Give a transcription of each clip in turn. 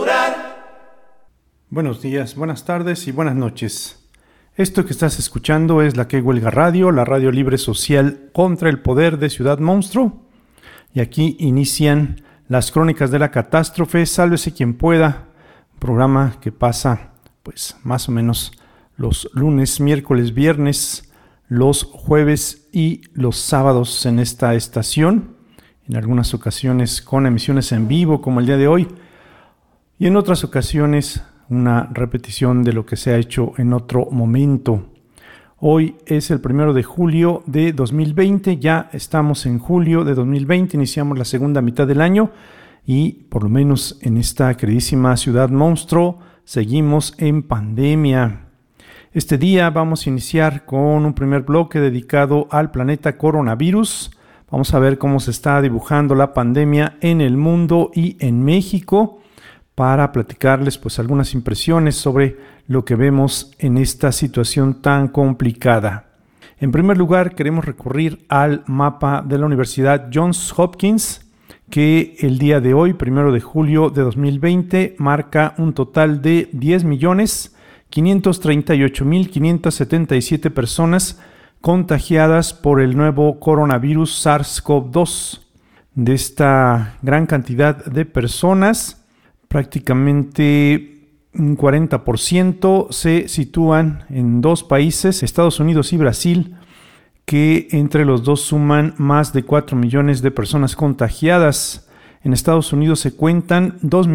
Buenos días, buenas tardes y buenas noches. Esto que estás escuchando es La Que Huelga Radio, la radio libre social contra el poder de Ciudad Monstruo. Y aquí inician las crónicas de la catástrofe, sálvese quien pueda, programa que pasa pues más o menos los lunes, miércoles, viernes, los jueves y los sábados en esta estación, en algunas ocasiones con emisiones en vivo como el día de hoy, y en otras ocasiones una repetición de lo que se ha hecho en otro momento. Hoy es el 1 de julio de 2020, ya estamos en julio de 2020, iniciamos la segunda mitad del año y por lo menos en esta queridísima Ciudad Monstruo seguimos en pandemia. Este día vamos a iniciar con un primer bloque dedicado al planeta coronavirus. Vamos a ver cómo se está dibujando la pandemia en el mundo y en México, para platicarles pues algunas impresiones sobre lo que vemos en esta situación tan complicada. En primer lugar, queremos recurrir al mapa de la Universidad Johns Hopkins, que el día de hoy, 1 de julio de 2020, marca un total de 10.538.577 personas contagiadas por el nuevo coronavirus SARS-CoV-2. De esta gran cantidad de personas, prácticamente un 40% se sitúan en dos países, Estados Unidos y Brasil, que entre los dos suman más de 4 millones de personas contagiadas. En Estados Unidos se cuentan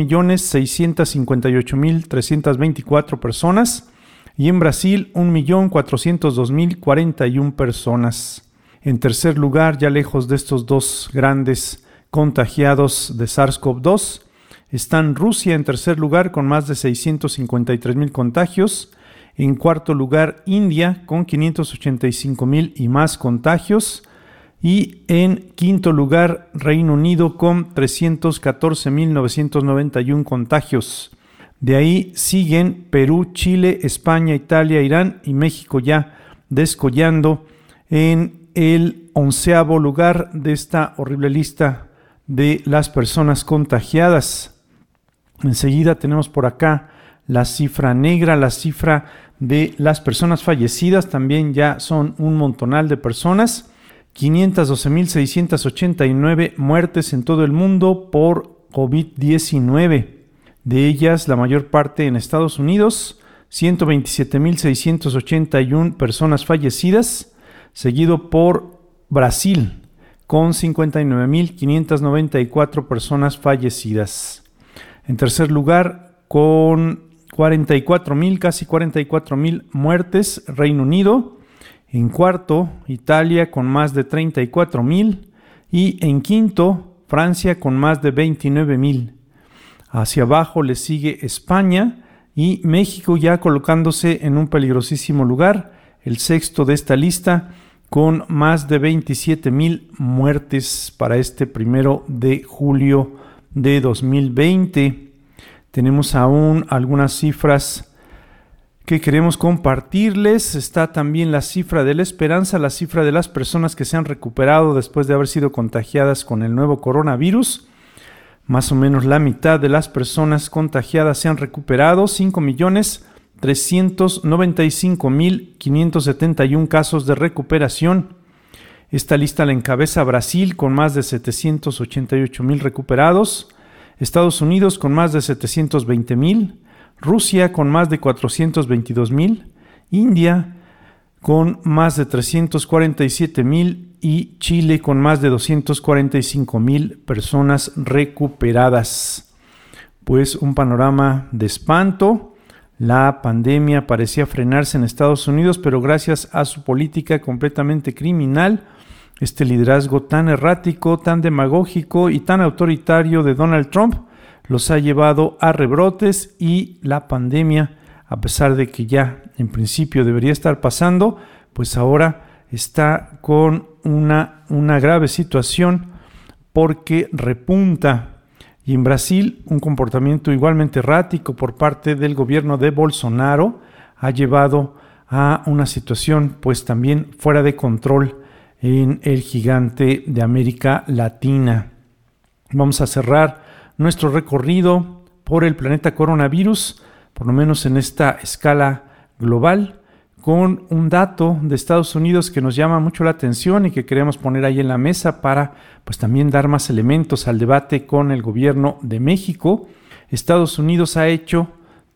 2.658.324 personas y en Brasil 1.402.041 personas. En tercer lugar, ya lejos de estos dos grandes contagiados de SARS-CoV-2, están Rusia en tercer lugar con más de 653.000 contagios. En cuarto lugar, India con 585.000 y más contagios. Y en quinto lugar, Reino Unido con 314.991 contagios. De ahí siguen Perú, Chile, España, Italia, Irán y México ya descollando en el 11º lugar de esta horrible lista de las personas contagiadas. Enseguida tenemos por acá la cifra negra, la cifra de las personas fallecidas, también ya son un montonal de personas, 512.689 muertes en todo el mundo por COVID-19, de ellas la mayor parte en Estados Unidos, 127.681 personas fallecidas, seguido por Brasil, con 59.594 personas fallecidas. En tercer lugar, con 44.000, casi 44.000 muertes, Reino Unido. En cuarto, Italia con más de 34.000. Y en quinto, Francia con más de 29.000. Hacia abajo le sigue España y México ya colocándose en un peligrosísimo lugar, el sexto de esta lista, con más de 27.000 muertes para este 1 de julio de 2020. Tenemos aún algunas cifras que queremos compartirles. Está también la cifra de la esperanza, la cifra de las personas que se han recuperado después de haber sido contagiadas con el nuevo coronavirus. Más o menos la mitad de las personas contagiadas se han recuperado, 5.395.571 casos de recuperación. Esta lista la encabeza Brasil con más de 788.000 recuperados, Estados Unidos con más de 720.000, Rusia con más de 422.000, India con más de 347.000 y Chile con más de 245.000 personas recuperadas. Pues un panorama de espanto. La pandemia parecía frenarse en Estados Unidos, pero gracias a su política completamente criminal, este liderazgo tan errático, tan demagógico y tan autoritario de Donald Trump los ha llevado a rebrotes y la pandemia, a pesar de que ya en principio debería estar pasando, pues ahora está con una grave situación porque repunta. Y en Brasil, un comportamiento igualmente errático por parte del gobierno de Bolsonaro ha llevado a una situación pues también fuera de control en el gigante de América Latina. Vamos a cerrar nuestro recorrido por el planeta coronavirus, por lo menos en esta escala global, con un dato de Estados Unidos que nos llama mucho la atención y que queremos poner ahí en la mesa para pues también dar más elementos al debate con el gobierno de México. Estados Unidos ha hecho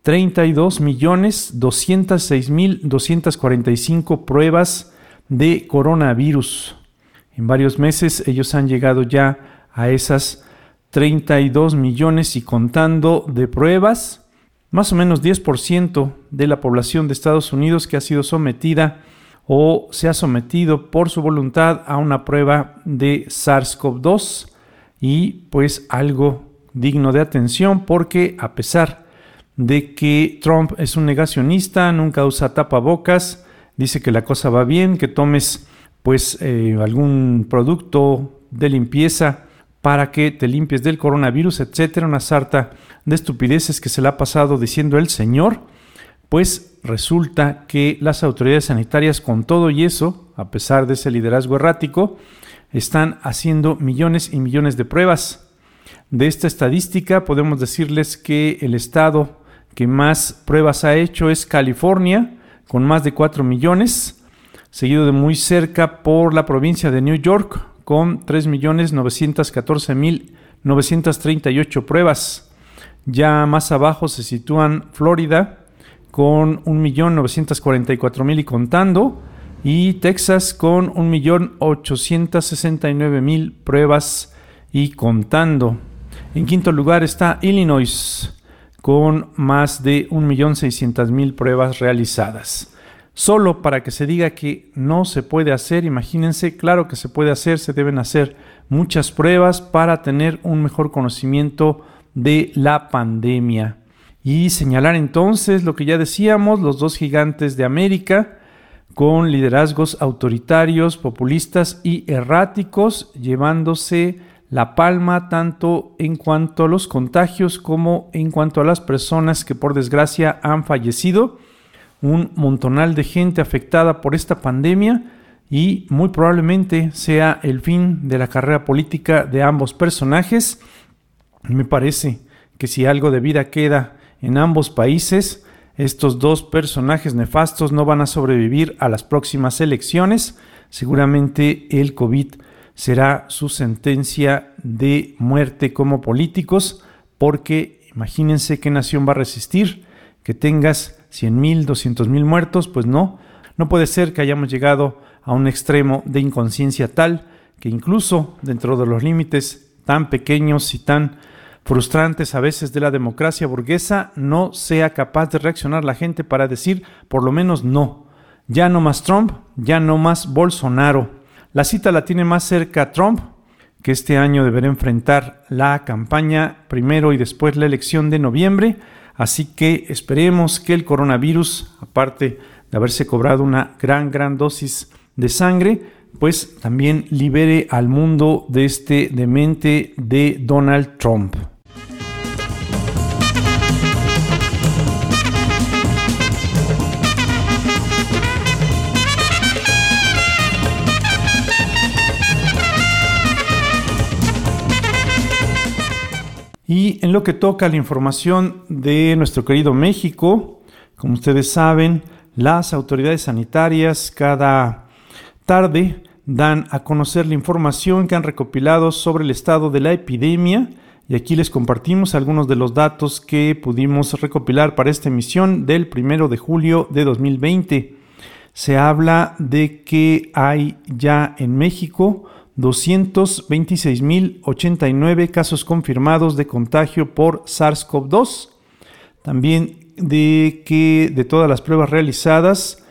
32.206.245 pruebas de coronavirus. En varios meses ellos han llegado ya a esas 32 millones y contando de pruebas, más o menos 10% de la población de Estados Unidos que ha sido sometida o se ha sometido por su voluntad a una prueba de SARS-CoV-2 y pues algo digno de atención porque a pesar de que Trump es un negacionista, nunca usa tapabocas, dice que la cosa va bien, que tomes pues algún producto de limpieza para que te limpies del coronavirus, etcétera, una sarta de estupideces que se le ha pasado diciendo el señor, pues resulta que las autoridades sanitarias con todo y eso, a pesar de ese liderazgo errático, están haciendo millones y millones de pruebas. De esta estadística podemos decirles que el estado que más pruebas ha hecho es California, con más de 4 millones, seguido de muy cerca por la provincia de New York, con 3.914.938 pruebas. Ya más abajo se sitúan Florida, con 1.944.000 y contando, y Texas con 1.869.000 pruebas y contando. En quinto lugar está Illinois, con más de 1.600.000 pruebas realizadas. Solo para que se diga que no se puede hacer, imagínense, claro que se puede hacer, se deben hacer muchas pruebas para tener un mejor conocimiento de la pandemia. Y señalar entonces lo que ya decíamos, los dos gigantes de América, con liderazgos autoritarios, populistas y erráticos, llevándose la palma tanto en cuanto a los contagios como en cuanto a las personas que por desgracia han fallecido. Un montonal de gente afectada por esta pandemia y muy probablemente sea el fin de la carrera política de ambos personajes. Me parece que si algo de vida queda en ambos países, estos dos personajes nefastos no van a sobrevivir a las próximas elecciones. Seguramente el COVID será su sentencia de muerte como políticos, porque imagínense qué nación va a resistir que tengas 100,000, 200,000 muertos. Pues no puede ser que hayamos llegado a un extremo de inconsciencia tal que incluso dentro de los límites tan pequeños y tan frustrantes a veces de la democracia burguesa no sea capaz de reaccionar la gente para decir por lo menos no, ya no más Trump, ya no más Bolsonaro. La cita la tiene más cerca Trump, que este año deberá enfrentar la campaña primero y después la elección de noviembre. Así que esperemos que el coronavirus, aparte de haberse cobrado una gran dosis de sangre, pues también libere al mundo de este demente de Donald Trump. Y en lo que toca a la información de nuestro querido México, como ustedes saben, las autoridades sanitarias cada tarde dan a conocer la información que han recopilado sobre el estado de la epidemia y aquí les compartimos algunos de los datos que pudimos recopilar para esta emisión del 1 de julio de 2020. Se habla de que hay ya en México 226.089 casos confirmados de contagio por SARS-CoV-2. También de que de todas las pruebas realizadas,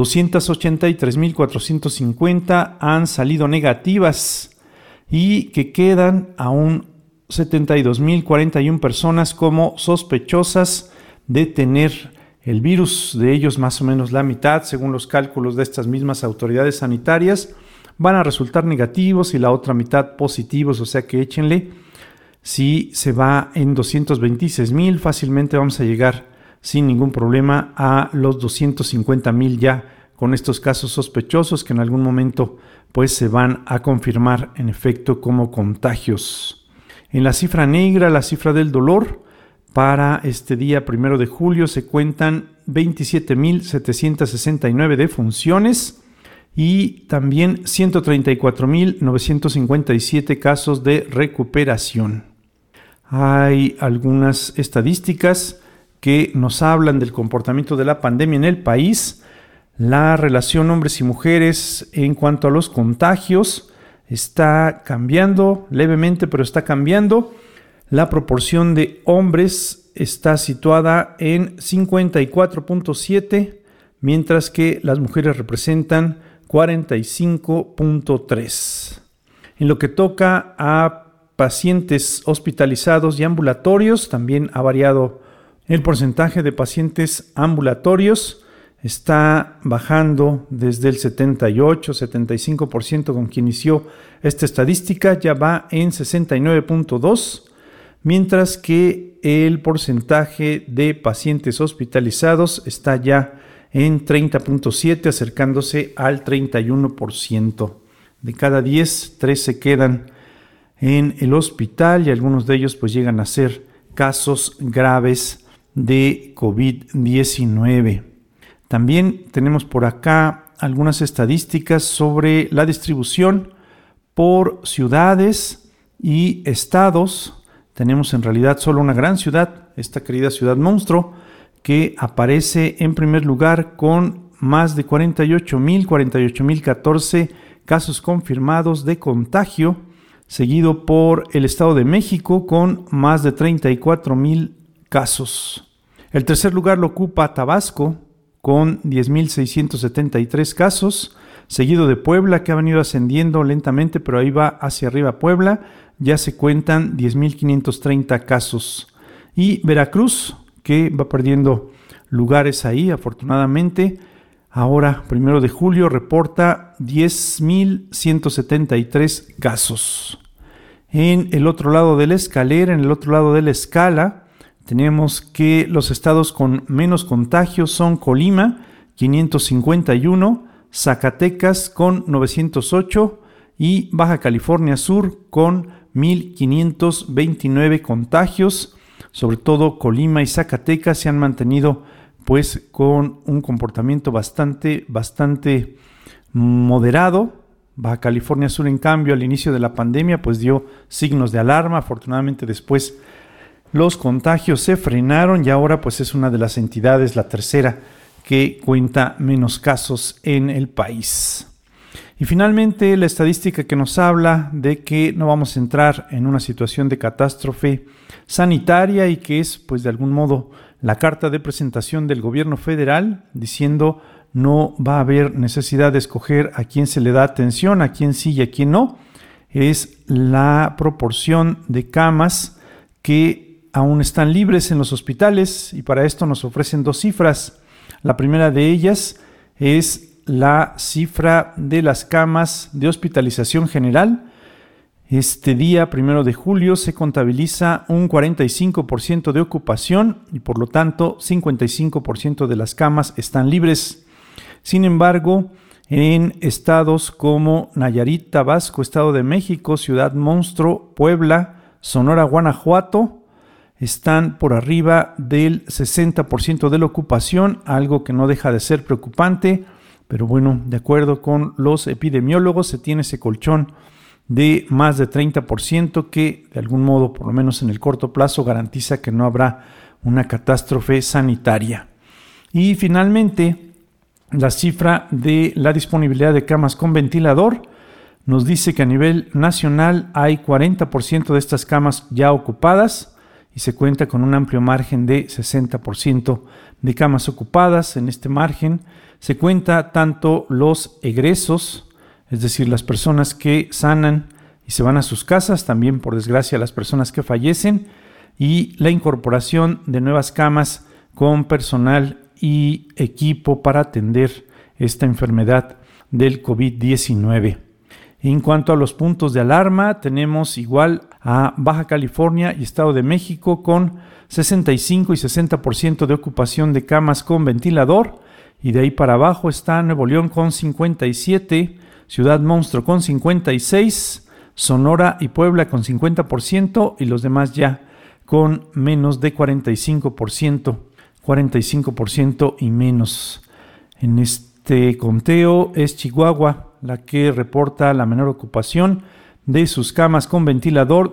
283.450 han salido negativas y que quedan aún 72.041 personas como sospechosas de tener el virus. De ellos más o menos la mitad, según los cálculos de estas mismas autoridades sanitarias, van a resultar negativos y la otra mitad positivos, o sea que échenle. Si se va en 226,000, fácilmente vamos a llegar sin ningún problema a los 250,000 ya con estos casos sospechosos que en algún momento pues se van a confirmar en efecto como contagios. En la cifra negra, la cifra del dolor, Para este día 1 de julio se cuentan 27.769 defunciones y también 134.957 casos de recuperación. Hay algunas estadísticas que nos hablan del comportamiento de la pandemia en el país. La relación hombres y mujeres en cuanto a los contagios está cambiando levemente, pero está cambiando. La proporción de hombres está situada en 54.7, mientras que las mujeres representan 45.3. En lo que toca a pacientes hospitalizados y ambulatorios, también ha variado el porcentaje de pacientes ambulatorios. Está bajando desde el 78-75% con que inició esta estadística, ya va en 69.2%. Mientras que el porcentaje de pacientes hospitalizados está ya en 30.7, acercándose al 31%. De cada 10, 3 se quedan en el hospital y algunos de ellos pues llegan a ser casos graves de COVID-19. También tenemos por acá algunas estadísticas sobre la distribución por ciudades y estados. Tenemos en realidad solo una gran ciudad, esta querida ciudad monstruo, que aparece en primer lugar con más de 48.014 casos confirmados de contagio, seguido por el Estado de México con más de 34,000 casos. El tercer lugar lo ocupa Tabasco con 10,673 casos, seguido de Puebla, que ha venido ascendiendo lentamente, pero ahí va hacia arriba Puebla. Ya se cuentan 10,530 casos. Y Veracruz, que va perdiendo lugares ahí, afortunadamente. Ahora, 1 de julio, reporta 10,173 casos. En el otro lado de la escalera, en el otro lado de la escala, tenemos que los estados con menos contagios son Colima, 551, Zacatecas con 908 y Baja California Sur con 1,529 contagios. Sobre todo Colima y Zacatecas se han mantenido pues con un comportamiento bastante moderado. Baja California Sur, en cambio, al inicio de la pandemia pues dio signos de alarma. Afortunadamente después los contagios se frenaron y ahora pues es una de las entidades, la tercera, que cuenta menos casos en el país. Y finalmente, la estadística que nos habla de que no vamos a entrar en una situación de catástrofe sanitaria y que es, pues, de algún modo la carta de presentación del gobierno federal diciendo no va a haber necesidad de escoger a quién se le da atención, a quién sí y a quién no. Es la proporción de camas que aún están libres en los hospitales y para esto nos ofrecen dos cifras. La primera de ellas es la cifra de las camas de hospitalización general. Este día, 1 de julio, se contabiliza un 45% de ocupación y por lo tanto 55% de las camas están libres. Sin embargo, en estados como Nayarit, Tabasco, Estado de México, Ciudad Monstruo, Puebla, Sonora, Guanajuato, están por arriba del 60% de la ocupación, algo que no deja de ser preocupante. Pero bueno, de acuerdo con los epidemiólogos, se tiene ese colchón de más de 30% que de algún modo, por lo menos en el corto plazo, garantiza que no habrá una catástrofe sanitaria. Y finalmente, la cifra de la disponibilidad de camas con ventilador nos dice que a nivel nacional hay 40% de estas camas ya ocupadas y se cuenta con un amplio margen de 60% de camas ocupadas. En este margen se cuenta tanto los egresos, es decir, las personas que sanan y se van a sus casas, también por desgracia las personas que fallecen, y la incorporación de nuevas camas con personal y equipo para atender esta enfermedad del COVID-19. En cuanto a los puntos de alarma, tenemos igual a Baja California y Estado de México con 65 y 60% de ocupación de camas con ventilador, y de ahí para abajo está Nuevo León con 57, Ciudad Monstruo con 56, Sonora y Puebla con 50% y los demás ya con menos de 45% y menos. En este conteo es Chihuahua la que reporta la menor ocupación de sus camas con ventilador,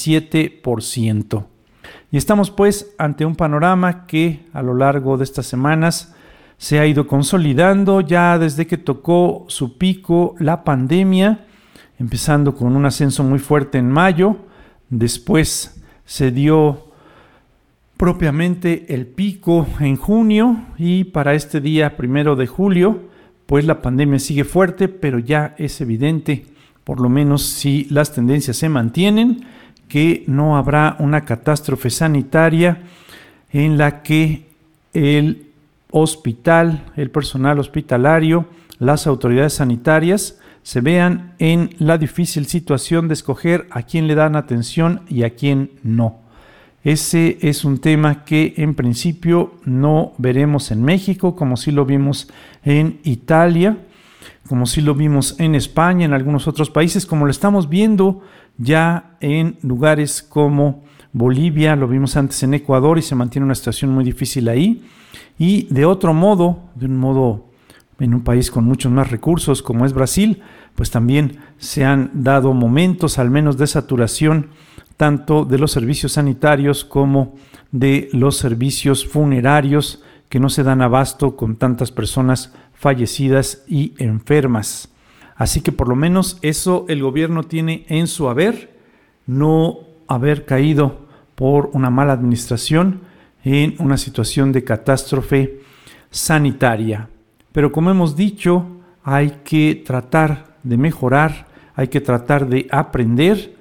17%. Y estamos pues ante un panorama que a lo largo de estas semanas se ha ido consolidando ya desde que tocó su pico la pandemia, empezando con un ascenso muy fuerte en mayo, después se dio propiamente el pico en junio y para este día 1 de julio, pues la pandemia sigue fuerte, pero ya es evidente, por lo menos si las tendencias se mantienen, que no habrá una catástrofe sanitaria en la que el hospital, el personal hospitalario, las autoridades sanitarias se vean en la difícil situación de escoger a quién le dan atención y a quién no. Ese es un tema que en principio no veremos en México, como sí lo vimos en Italia, como sí lo vimos en España, en algunos otros países, como lo estamos viendo ya en lugares como Bolivia, lo vimos antes en Ecuador y se mantiene una situación muy difícil ahí. Y de un modo en un país con muchos más recursos como es Brasil, pues también se han dado momentos al menos de saturación tanto de los servicios sanitarios como de los servicios funerarios que no se dan abasto con tantas personas fallecidas y enfermas. Así que por lo menos eso el gobierno tiene en su haber, no haber caído por una mala administración en una situación de catástrofe sanitaria. Pero como hemos dicho, hay que tratar de mejorar, hay que tratar de aprender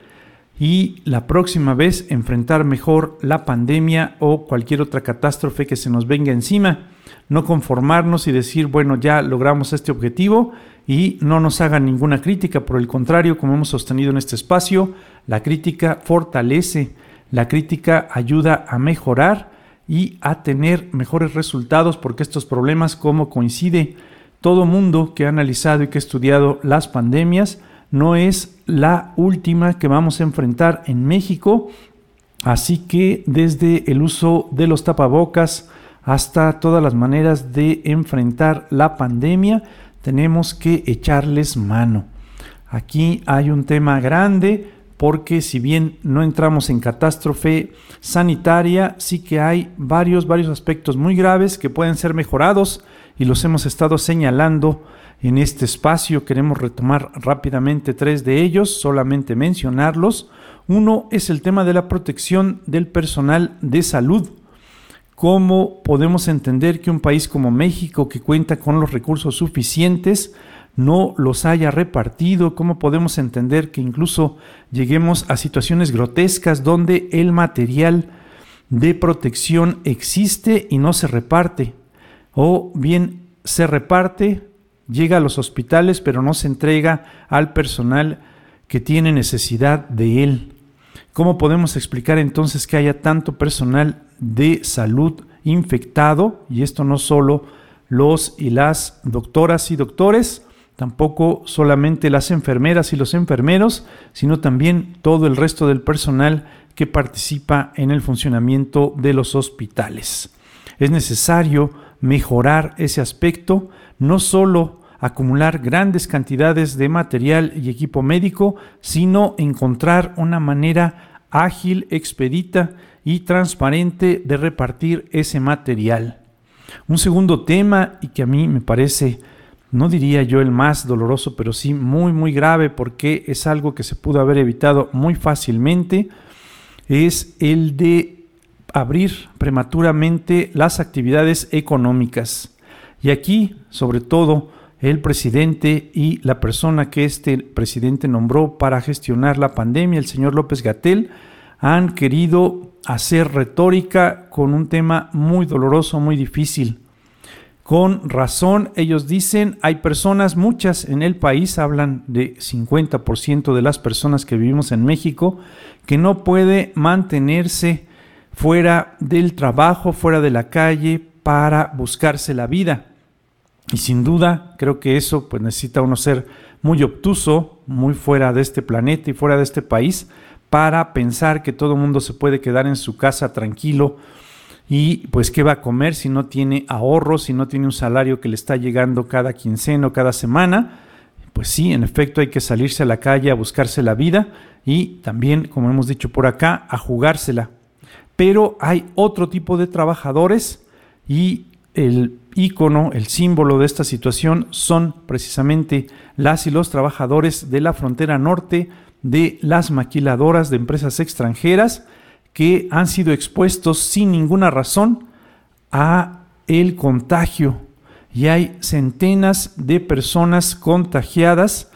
y la próxima vez enfrentar mejor la pandemia o cualquier otra catástrofe que se nos venga encima. No conformarnos y decir, bueno, ya logramos este objetivo y no nos hagan ninguna crítica. Por el contrario, como hemos sostenido en este espacio, la crítica fortalece, la crítica ayuda a mejorar y a tener mejores resultados, porque estos problemas, como coincide todo mundo que ha analizado y que ha estudiado las pandemias, no es la última que vamos a enfrentar en México. Así que desde el uso de los tapabocas hasta todas las maneras de enfrentar la pandemia, tenemos que echarles mano. Aquí hay un tema grande, porque si bien no entramos en catástrofe sanitaria, sí que hay varios aspectos muy graves que pueden ser mejorados y los hemos estado señalando en este espacio. Queremos retomar rápidamente 3 de ellos, solamente mencionarlos. Uno es el tema de la protección del personal de salud. ¿Cómo podemos entender que un país como México, que cuenta con los recursos suficientes, no los haya repartido? ¿Cómo podemos entender que incluso lleguemos a situaciones grotescas donde el material de protección existe y no se reparte? O bien se reparte, llega a los hospitales, pero no se entrega al personal que tiene necesidad de él. ¿Cómo podemos explicar entonces que haya tanto personal de salud infectado? Y esto no solo los y las doctoras y doctores, tampoco solamente las enfermeras y los enfermeros, sino también todo el resto del personal que participa en el funcionamiento de los hospitales. Es necesario mejorar ese aspecto, no solo acumular grandes cantidades de material y equipo médico, sino encontrar una manera ágil, expedita y transparente de repartir ese material. Un segundo tema, y que a mí me parece, no diría yo el más doloroso, pero sí muy grave, porque es algo que se pudo haber evitado muy fácilmente, es el de abrir prematuramente las actividades económicas. Y aquí, sobre todo, el presidente y la persona que este presidente nombró para gestionar la pandemia, el señor López-Gatell, han querido hacer retórica con un tema muy doloroso, muy difícil. Con razón, ellos dicen, hay personas, muchas en el país, hablan de 50% de las personas que vivimos en México, que no puede mantenerse fuera del trabajo, fuera de la calle, para buscarse la vida. Y sin duda, creo que eso pues necesita uno ser muy obtuso, muy fuera de este planeta y fuera de este país, para pensar que todo el mundo se puede quedar en su casa tranquilo y pues qué va a comer si no tiene ahorros, si no tiene un salario que le está llegando cada quincena o cada semana. Pues sí, en efecto hay que salirse a la calle a buscarse la vida y también, como hemos dicho por acá, a jugársela. Pero hay otro tipo de trabajadores y el ícono, el símbolo de esta situación son precisamente las y los trabajadores de la frontera norte, de las maquiladoras de empresas extranjeras que han sido expuestos sin ninguna razón a el contagio. Y hay centenas de personas contagiadas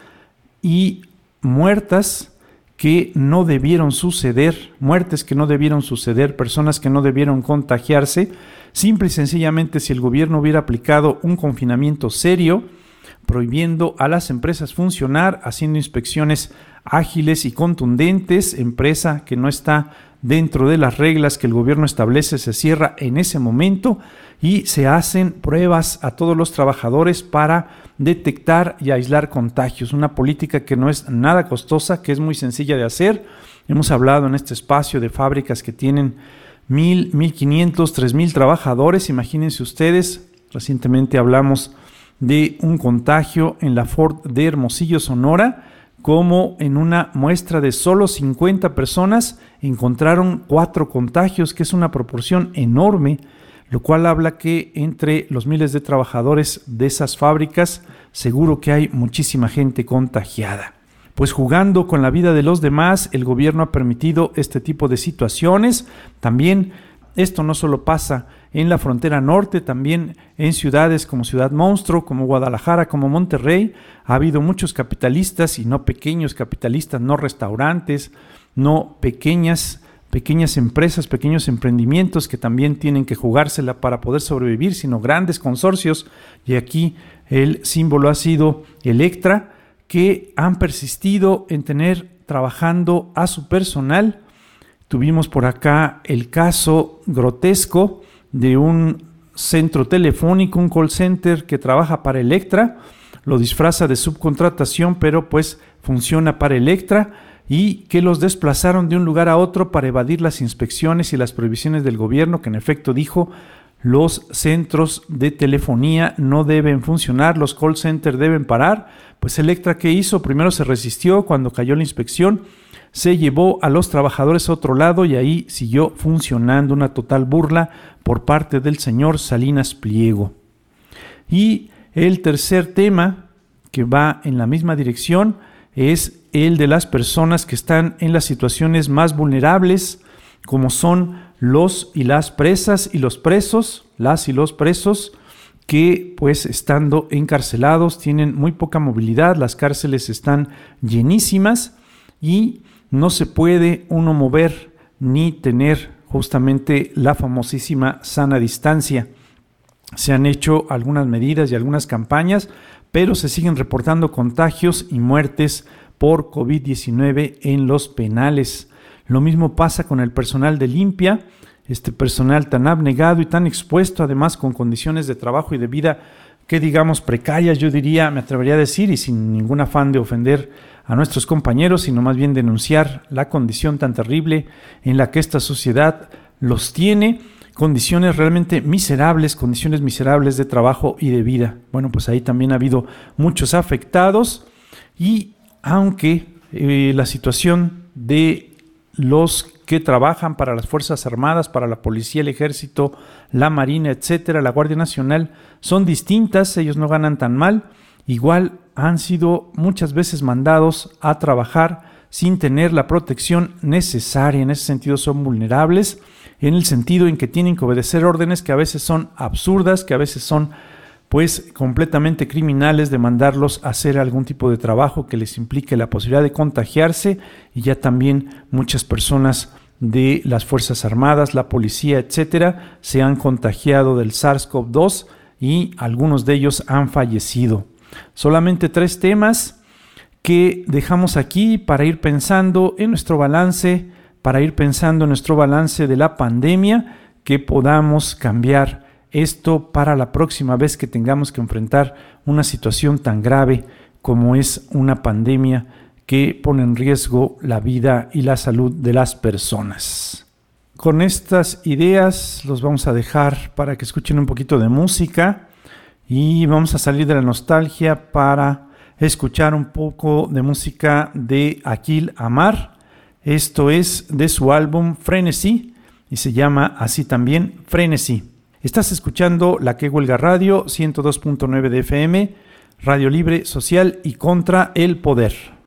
y muertas que no debieron suceder, muertes que no debieron suceder, personas que no debieron contagiarse. Simple y sencillamente, si el gobierno hubiera aplicado un confinamiento serio, prohibiendo a las empresas funcionar, haciendo inspecciones ágiles y contundentes, empresa que no está dentro de las reglas que el gobierno establece se cierra en ese momento y se hacen pruebas a todos los trabajadores para detectar y aislar contagios. Una política que no es nada costosa, que es muy sencilla de hacer. Hemos hablado en este espacio de fábricas que tienen 1,000, 1,500, 3,000 trabajadores. Imagínense ustedes, recientemente hablamos de un contagio en la Ford de Hermosillo, Sonora, como en una muestra de solo 50 personas encontraron 4 contagios, que es una proporción enorme, lo cual habla que entre los miles de trabajadores de esas fábricas seguro que hay muchísima gente contagiada. Pues jugando con la vida de los demás, el gobierno ha permitido este tipo de situaciones. También esto no solo pasa en la frontera norte, también en ciudades como Ciudad Monstruo, como Guadalajara, como Monterrey. Ha habido muchos capitalistas y no pequeños capitalistas, no restaurantes, no pequeñas empresas, pequeños emprendimientos que también tienen que jugársela para poder sobrevivir, sino grandes consorcios. Y aquí el símbolo ha sido Electra, que han persistido en tener trabajando a su personal. Tuvimos por acá el caso grotesco de un centro telefónico, un call center que trabaja para Electra, lo disfraza de subcontratación, pero pues funciona para Electra, y que los desplazaron de un lugar a otro para evadir las inspecciones y las prohibiciones del gobierno, que en efecto dijo: los centros de telefonía no deben funcionar, los call centers deben parar. Pues Electra, ¿qué hizo? Primero se resistió. Cuando cayó la inspección, se llevó a los trabajadores a otro lado y ahí siguió funcionando. Una total burla por parte del señor Salinas Pliego. Y el tercer tema, que va en la misma dirección, es el de las personas que están en las situaciones más vulnerables, como son los y las presas y los presos, las y los presos, que pues estando encarcelados tienen muy poca movilidad, las cárceles están llenísimas y no se puede uno mover ni tener justamente la famosísima sana distancia. Se han hecho algunas medidas y algunas campañas, pero se siguen reportando contagios y muertes por COVID-19 en los penales. Lo mismo pasa con el personal de limpia, este personal tan abnegado y tan expuesto, además con condiciones de trabajo y de vida que digamos precarias, yo diría, me atrevería a decir, y sin ningún afán de ofender a nuestros compañeros, sino más bien denunciar la condición tan terrible en la que esta sociedad los tiene, condiciones realmente miserables, condiciones miserables de trabajo y de vida. Bueno, pues ahí también ha habido muchos afectados, y aunque la situación de los que trabajan para las Fuerzas Armadas, para la Policía, el Ejército, la Marina, etcétera, la Guardia Nacional, son distintas, ellos no ganan tan mal, igual han sido muchas veces mandados a trabajar sin tener la protección necesaria. En ese sentido son vulnerables, en el sentido en que tienen que obedecer órdenes que a veces son absurdas, que a veces son pues completamente criminales, de mandarlos a hacer algún tipo de trabajo que les implique la posibilidad de contagiarse. Y ya también muchas personas de las Fuerzas Armadas, la policía, etcétera, se han contagiado del SARS-CoV-2 y algunos de ellos han fallecido. Solamente 3 temas que dejamos aquí para ir pensando en nuestro balance, de la pandemia, que podamos cambiar esto para la próxima vez que tengamos que enfrentar una situación tan grave como es una pandemia que pone en riesgo la vida y la salud de las personas. Con estas ideas los vamos a dejar para que escuchen un poquito de música y vamos a salir de la nostalgia para escuchar un poco de música de Akhil Amar. Esto es de su álbum Frenesí y se llama así también Frenesí. Estás escuchando La Que Huelga Radio 102.9 de FM, Radio Libre Social y contra el Poder.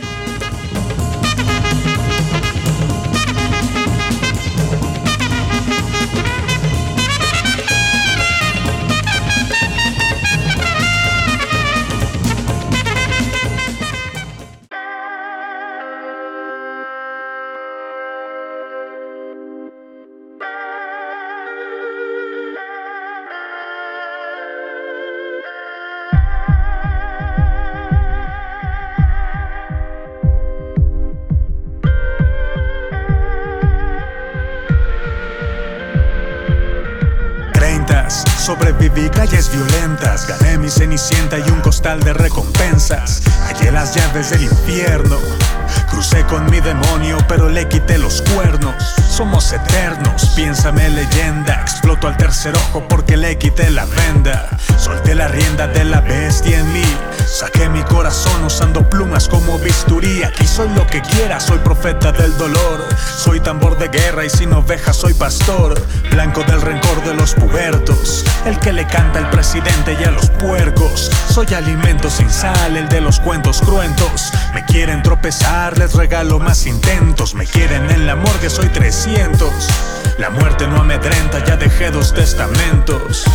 Sobreviví calles violentas, gané mi cenicienta y un costal de recompensas. Hallé las llaves del infierno, crucé con mi demonio pero le quité los cuernos. Somos eternos, piénsame leyenda. Exploto al tercer ojo porque le quité la venda. Solté la rienda de la bestia en mí, saqué mi corazón usando plumas como bisturí. Aquí soy lo que quiera, soy profeta del dolor. Soy tambor de guerra y sin ovejas soy pastor. Blanco del rencor de los pubertos, el que le canta al presidente y a los puercos. Soy alimento sin sal, el de los cuentos cruentos. Me quieren tropezar, les regalo más intentos. Me quieren en la morgue, soy 300. La muerte no amedrenta, ya dejé 2 testamentos.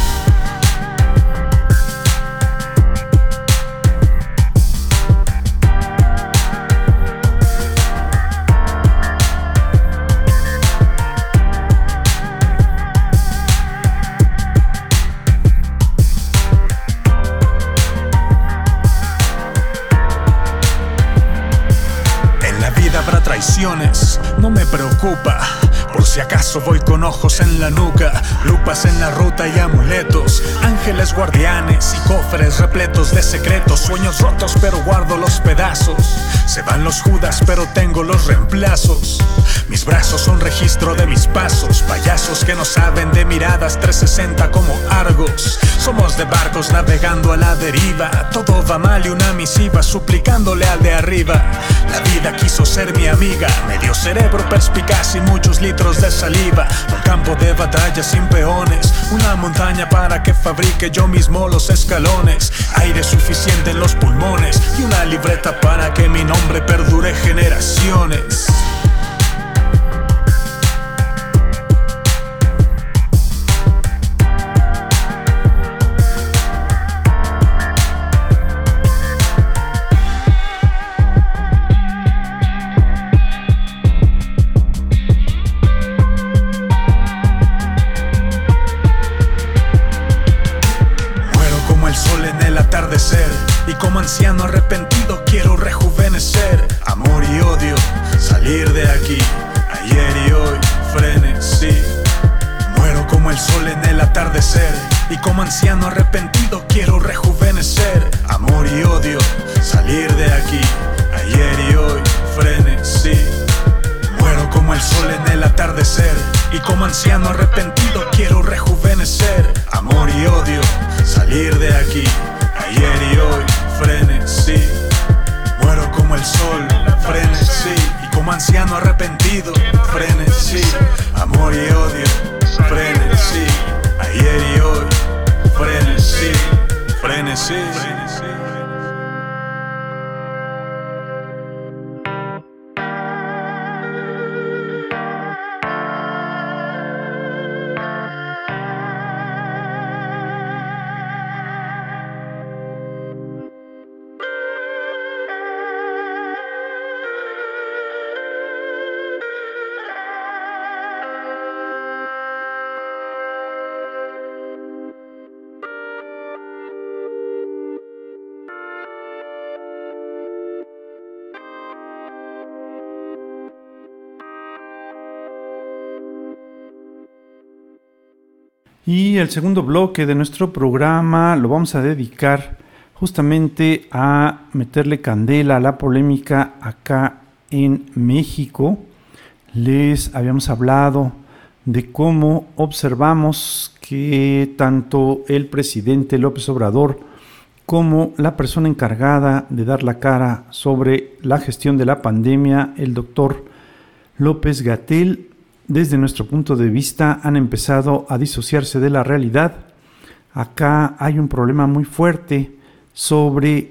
No me preocupa, por si acaso voy con ojos en la nuca, lupas en la ruta y amuletos, ángeles guardianes y cofres repletos de secretos, sueños rotos pero guardo los pedazos. Se van los Judas pero tengo los reemplazos. Mis brazos son registro de mis pasos, payasos que no saben de miradas 360 como Argos. Somos de barcos navegando a la deriva, todo va mal y una misiva suplicándole al de arriba. La vida quiso ser mi amiga, me dio cerebro perspicaz y muchos litros de saliva. Un campo de batalla sin peones, una montaña para que fabrique yo mismo los escalones. Aire suficiente en los pulmones y una libreta para que mi nombre perdure generaciones. Y como anciano arrepentido quiero rejuvenecer. Amor y odio, salir de aquí. Ayer y hoy, frenesí. Muero como el sol en el atardecer. Y como anciano arrepentido quiero rejuvenecer. Amor y odio, salir de aquí. Ayer y hoy, frenesí. Muero como el sol en el atardecer. Y como anciano arrepentido quiero rejuvenecer. Amor y odio, salir de aquí. Ayer y hoy, frenesí. Muero como el sol, frenesí. Y como anciano arrepentido, frenesí. Amor y odio, frenesí. Ayer y hoy, frenesí. Frenesí. Y el segundo bloque de nuestro programa lo vamos a dedicar justamente a meterle candela a la polémica acá en México. Les habíamos hablado de cómo observamos que tanto el presidente López Obrador como la persona encargada de dar la cara sobre la gestión de la pandemia, el doctor López-Gatell, desde nuestro punto de vista han empezado a disociarse de la realidad. Acá hay un problema muy fuerte sobre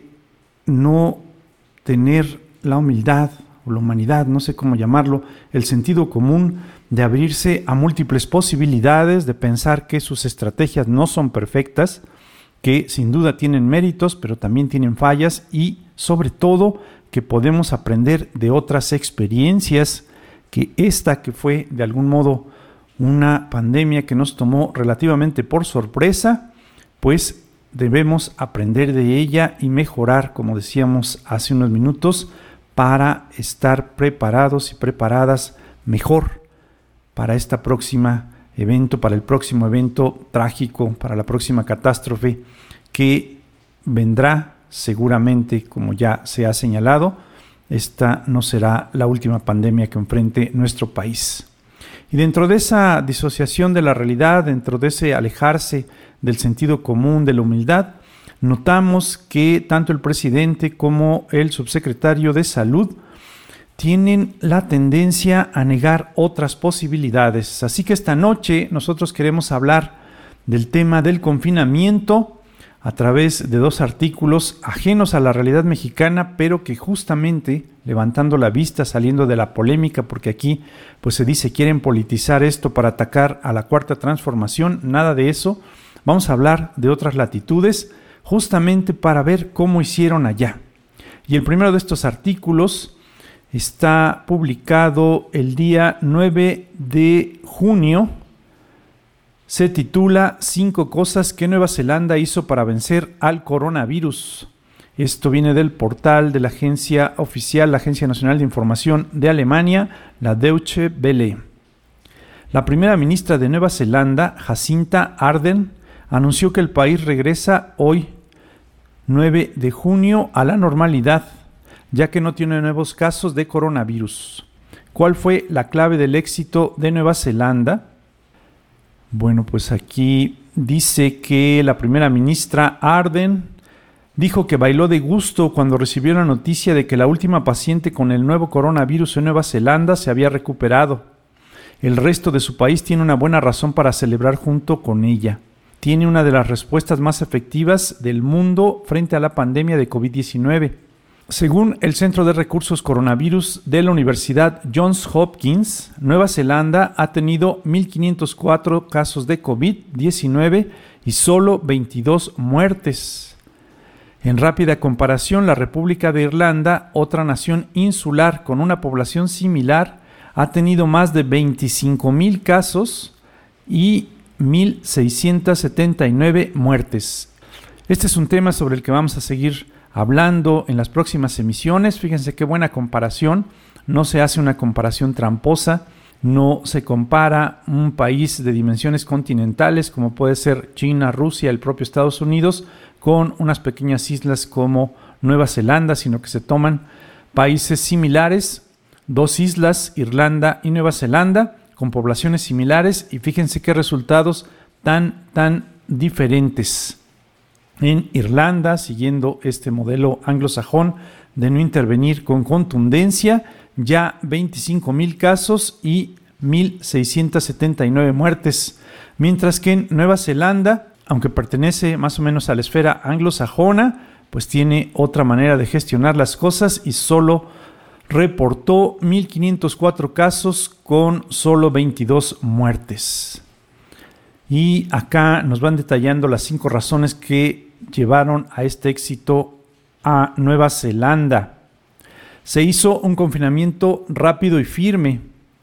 no tener la humildad o la humanidad, no sé cómo llamarlo, el sentido común de abrirse a múltiples posibilidades, de pensar que sus estrategias no son perfectas, que sin duda tienen méritos, pero también tienen fallas y sobre todo que podemos aprender de otras experiencias, que esta que fue de algún modo una pandemia que nos tomó relativamente por sorpresa, pues debemos aprender de ella y mejorar, como decíamos hace unos minutos, para estar preparados y preparadas mejor para esta próxima evento, para el próximo evento trágico, para la próxima catástrofe que vendrá seguramente, como ya se ha señalado. Esta no será la última pandemia que enfrente nuestro país. Y dentro de esa disociación de la realidad, dentro de ese alejarse del sentido común, de la humildad, notamos que tanto el presidente como el subsecretario de Salud tienen la tendencia a negar otras posibilidades. Así que esta noche nosotros queremos hablar del tema del confinamiento a través de dos artículos ajenos a la realidad mexicana, pero que justamente, levantando la vista, saliendo de la polémica, porque aquí pues se dice quieren politizar esto para atacar a la Cuarta Transformación, nada de eso. Vamos a hablar de otras latitudes, justamente para ver cómo hicieron allá. Y el primero de estos artículos está publicado el día 9 de junio. Se titula 5 cosas que Nueva Zelanda hizo para vencer al coronavirus. Esto viene del portal de la agencia oficial, la Agencia Nacional de Información de Alemania, la Deutsche Welle. La primera ministra de Nueva Zelanda, Jacinta Ardern, anunció que el país regresa hoy, 9 de junio, a la normalidad, ya que no tiene nuevos casos de coronavirus. ¿Cuál fue la clave del éxito de Nueva Zelanda? Bueno, pues aquí dice que la primera ministra Ardern dijo que bailó de gusto cuando recibió la noticia de que la última paciente con el nuevo coronavirus en Nueva Zelanda se había recuperado. El resto de su país tiene una buena razón para celebrar junto con ella. Tiene una de las respuestas más efectivas del mundo frente a la pandemia de COVID-19. Según el Centro de Recursos Coronavirus de la Universidad Johns Hopkins, Nueva Zelanda ha tenido 1.504 casos de COVID-19 y solo 22 muertes. En rápida comparación, la República de Irlanda, otra nación insular con una población similar, ha tenido más de 25,000 casos y 1.679 muertes. Este es un tema sobre el que vamos a seguir hablando en las próximas emisiones. Fíjense qué buena comparación. No se hace una comparación tramposa. No se compara un país de dimensiones continentales como puede ser China, Rusia, el propio Estados Unidos, con unas pequeñas islas como Nueva Zelanda, sino que se toman países similares, 2 islas, Irlanda y Nueva Zelanda, con poblaciones similares, y fíjense qué resultados tan diferentes. En Irlanda, siguiendo este modelo anglosajón de no intervenir con contundencia, ya 25,000 casos y 1.679 muertes, mientras que en Nueva Zelanda, aunque pertenece más o menos a la esfera anglosajona, pues tiene otra manera de gestionar las cosas y solo reportó 1.504 casos con solo 22 muertes. Y acá nos van detallando las 5 razones que llevaron a este éxito a Nueva Zelanda. Se hizo un confinamiento rápido y firme.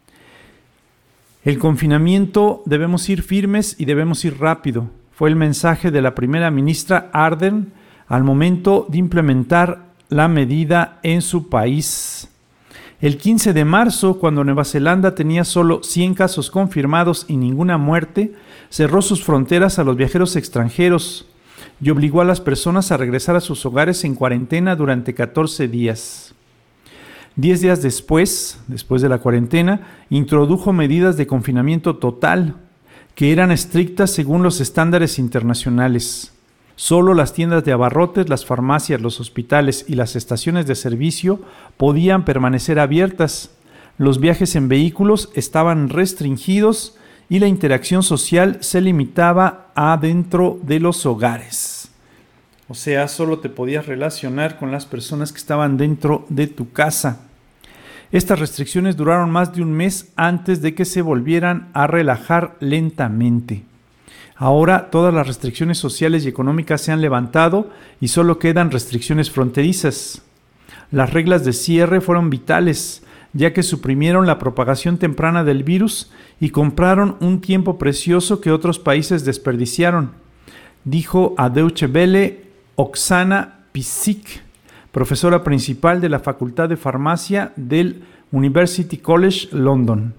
El confinamiento debemos ir firmes y debemos ir rápido. Fue el mensaje de la primera ministra Ardern al momento de implementar la medida en su país. El 15 de marzo, cuando Nueva Zelanda tenía solo 100 casos confirmados y ninguna muerte, cerró sus fronteras a los viajeros extranjeros. y obligó a las personas a regresar a sus hogares en cuarentena durante 14 días. 10 días después de la cuarentena, introdujo medidas de confinamiento total, que eran estrictas según los estándares internacionales. Solo las tiendas de abarrotes, las farmacias, los hospitales y las estaciones de servicio podían permanecer abiertas. Los viajes en vehículos estaban restringidos y la interacción social se limitaba a dentro de los hogares. O sea, solo te podías relacionar con las personas que estaban dentro de tu casa. Estas restricciones duraron más de un mes antes de que se volvieran a relajar lentamente. Ahora todas las restricciones sociales y económicas se han levantado y solo quedan restricciones fronterizas. Las reglas de cierre fueron vitales, ya que suprimieron la propagación temprana del virus y compraron un tiempo precioso que otros países desperdiciaron, dijo a Deutsche Welle Oksana Pisik, profesora principal de la Facultad de Farmacia del University College London.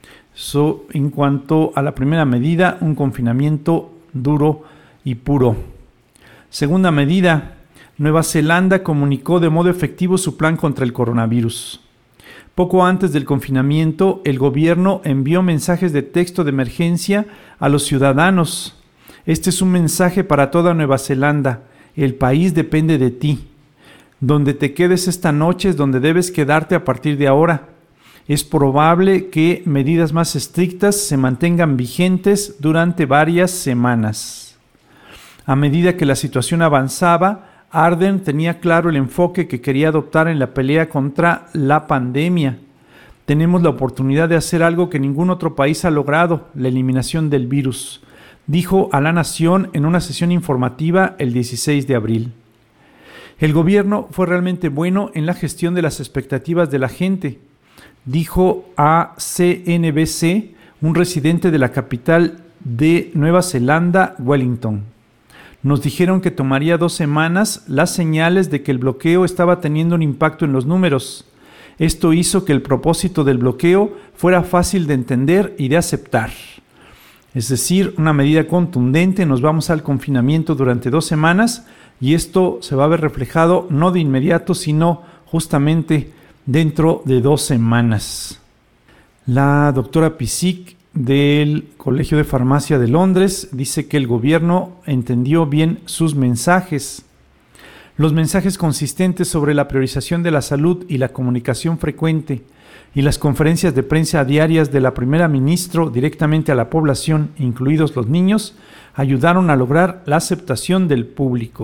En cuanto a la primera medida, un confinamiento duro y puro. Segunda medida, Nueva Zelanda comunicó de modo efectivo su plan contra el coronavirus. Poco antes del confinamiento, el gobierno envió mensajes de texto de emergencia a los ciudadanos. Este es un mensaje para toda Nueva Zelanda. El país depende de ti. Donde te quedes esta noche es donde debes quedarte a partir de ahora. Es probable que medidas más estrictas se mantengan vigentes durante varias semanas. A medida que la situación avanzaba, Ardern tenía claro el enfoque que quería adoptar en la pelea contra la pandemia. Tenemos la oportunidad de hacer algo que ningún otro país ha logrado, la eliminación del virus, dijo a La Nación en una sesión informativa el 16 de abril. El gobierno fue realmente bueno en la gestión de las expectativas de la gente, dijo a CNBC un residente de la capital de Nueva Zelanda, Wellington. Nos dijeron que tomaría 2 semanas las señales de que el bloqueo estaba teniendo un impacto en los números. Esto hizo que el propósito del bloqueo fuera fácil de entender y de aceptar. Es decir, una medida contundente, nos vamos al confinamiento durante 2 semanas y esto se va a ver reflejado no de inmediato, sino justamente dentro de 2 semanas. La doctora Pisik del Colegio de Farmacia de Londres dice que el gobierno entendió bien sus mensajes. Los mensajes consistentes sobre la priorización de la salud y la comunicación frecuente y las conferencias de prensa diarias de la primera ministra directamente a la población, incluidos los niños, ayudaron a lograr la aceptación del público.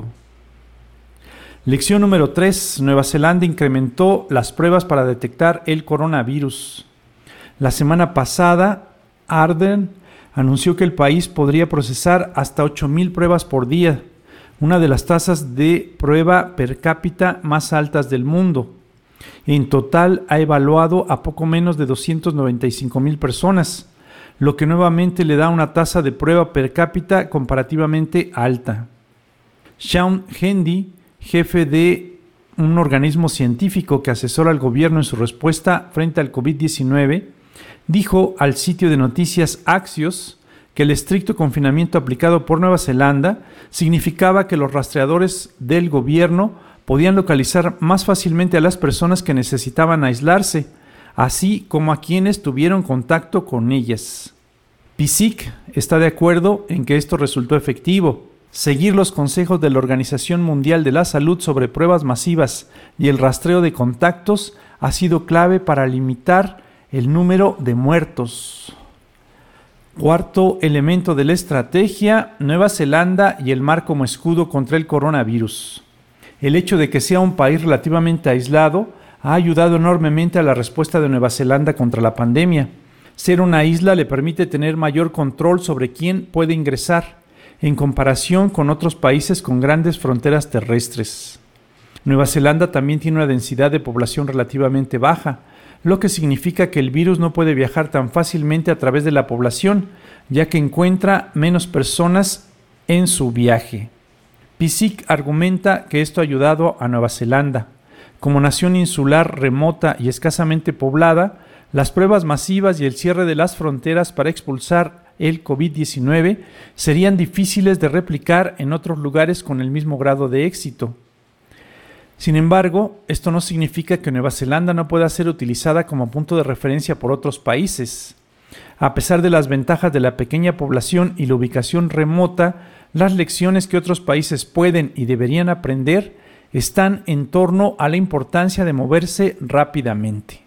Lección número 3. Nueva Zelanda incrementó las pruebas para detectar el coronavirus. La semana pasada, Ardern anunció que el país podría procesar hasta 8,000 pruebas por día, una de las tasas de prueba per cápita más altas del mundo. En total ha evaluado a poco menos de 295,000 personas, lo que nuevamente le da una tasa de prueba per cápita comparativamente alta. Sean Hendy, jefe de un organismo científico que asesora al gobierno en su respuesta frente al COVID-19, dijo al sitio de noticias Axios que el estricto confinamiento aplicado por Nueva Zelanda significaba que los rastreadores del gobierno podían localizar más fácilmente a las personas que necesitaban aislarse, así como a quienes tuvieron contacto con ellas. Pisik está de acuerdo en que esto resultó efectivo. Seguir los consejos de la Organización Mundial de la Salud sobre pruebas masivas y el rastreo de contactos ha sido clave para limitar el número de muertos. Cuarto elemento de la estrategia, Nueva Zelanda y el mar como escudo contra el coronavirus. El hecho de que sea un país relativamente aislado ha ayudado enormemente a la respuesta de Nueva Zelanda contra la pandemia. Ser una isla le permite tener mayor control sobre quién puede ingresar, en comparación con otros países con grandes fronteras terrestres. Nueva Zelanda también tiene una densidad de población relativamente baja, lo que significa que el virus no puede viajar tan fácilmente a través de la población, ya que encuentra menos personas en su viaje. Pisik argumenta que esto ha ayudado a Nueva Zelanda. Como nación insular, remota y escasamente poblada, las pruebas masivas y el cierre de las fronteras para expulsar el COVID-19 serían difíciles de replicar en otros lugares con el mismo grado de éxito. Sin embargo, esto no significa que Nueva Zelanda no pueda ser utilizada como punto de referencia por otros países. A pesar de las ventajas de la pequeña población y la ubicación remota, las lecciones que otros países pueden y deberían aprender están en torno a la importancia de moverse rápidamente.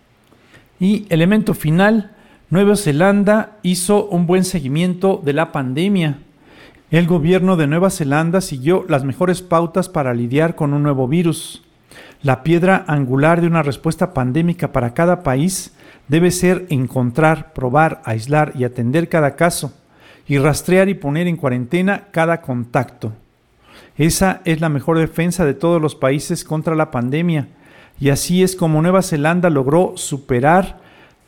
Y elemento final, Nueva Zelanda hizo un buen seguimiento de la pandemia. El gobierno de Nueva Zelanda siguió las mejores pautas para lidiar con un nuevo virus. La piedra angular de una respuesta pandémica para cada país debe ser encontrar, probar, aislar y atender cada caso, y rastrear y poner en cuarentena cada contacto. Esa es la mejor defensa de todos los países contra la pandemia, y así es como Nueva Zelanda logró superar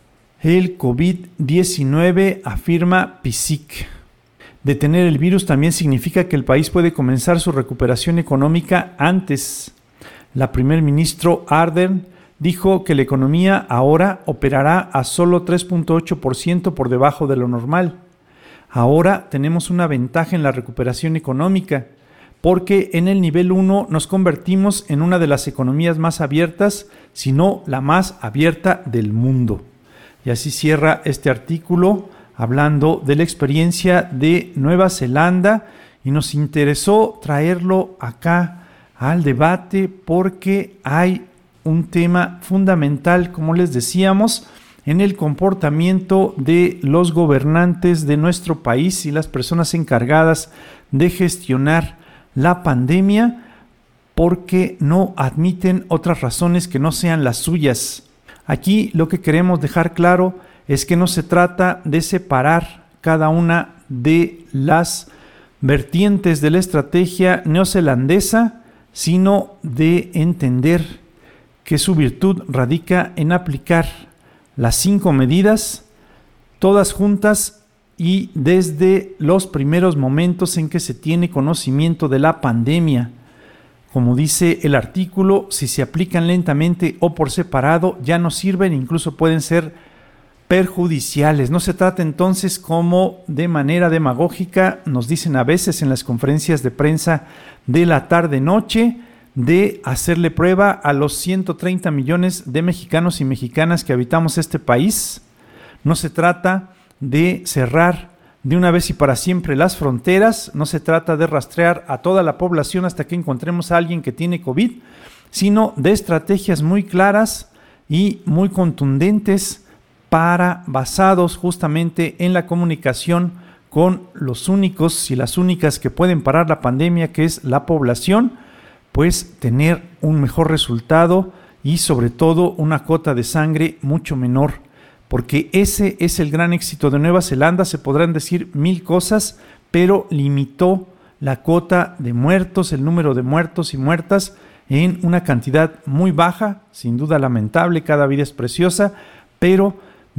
el COVID-19, afirma PSIC. Detener el virus también significa que el país puede comenzar su recuperación económica antes. La primer ministro Ardern dijo que la economía ahora operará a solo 3.8% por debajo de lo normal. Ahora tenemos una ventaja en la recuperación económica, porque en el nivel 1 nos convertimos en una de las economías más abiertas, si no la más abierta del mundo. Y así cierra este artículo hablando de la experiencia de Nueva Zelanda, y nos interesó traerlo acá al debate porque hay un tema fundamental, como les decíamos, en el comportamiento de los gobernantes de nuestro país y las personas encargadas de gestionar la pandemia, porque no admiten otras razones que no sean las suyas. Aquí lo que queremos dejar claro es que no se trata de separar cada una de las vertientes de la estrategia neozelandesa, sino de entender que su virtud radica en aplicar las 5 medidas, todas juntas y desde los primeros momentos en que se tiene conocimiento de la pandemia. Como dice el artículo, si se aplican lentamente o por separado, ya no sirven, incluso pueden ser perjudiciales. No se trata entonces, como de manera demagógica nos dicen a veces en las conferencias de prensa de la tarde-noche, de hacerle prueba a los 130 millones de mexicanos y mexicanas que habitamos este país. No se trata de cerrar de una vez y para siempre las fronteras, no se trata de rastrear a toda la población hasta que encontremos a alguien que tiene COVID, sino de estrategias muy claras y muy contundentes basados justamente en la comunicación con los únicos y las únicas que pueden parar la pandemia, que es la población, pues tener un mejor resultado y sobre todo una cota de sangre mucho menor. Porque ese es el gran éxito de Nueva Zelanda. Se podrán decir 1000 cosas, pero limitó la cota de muertos, el número de muertos y muertas en una cantidad muy baja, sin duda lamentable, cada vida es preciosa, pero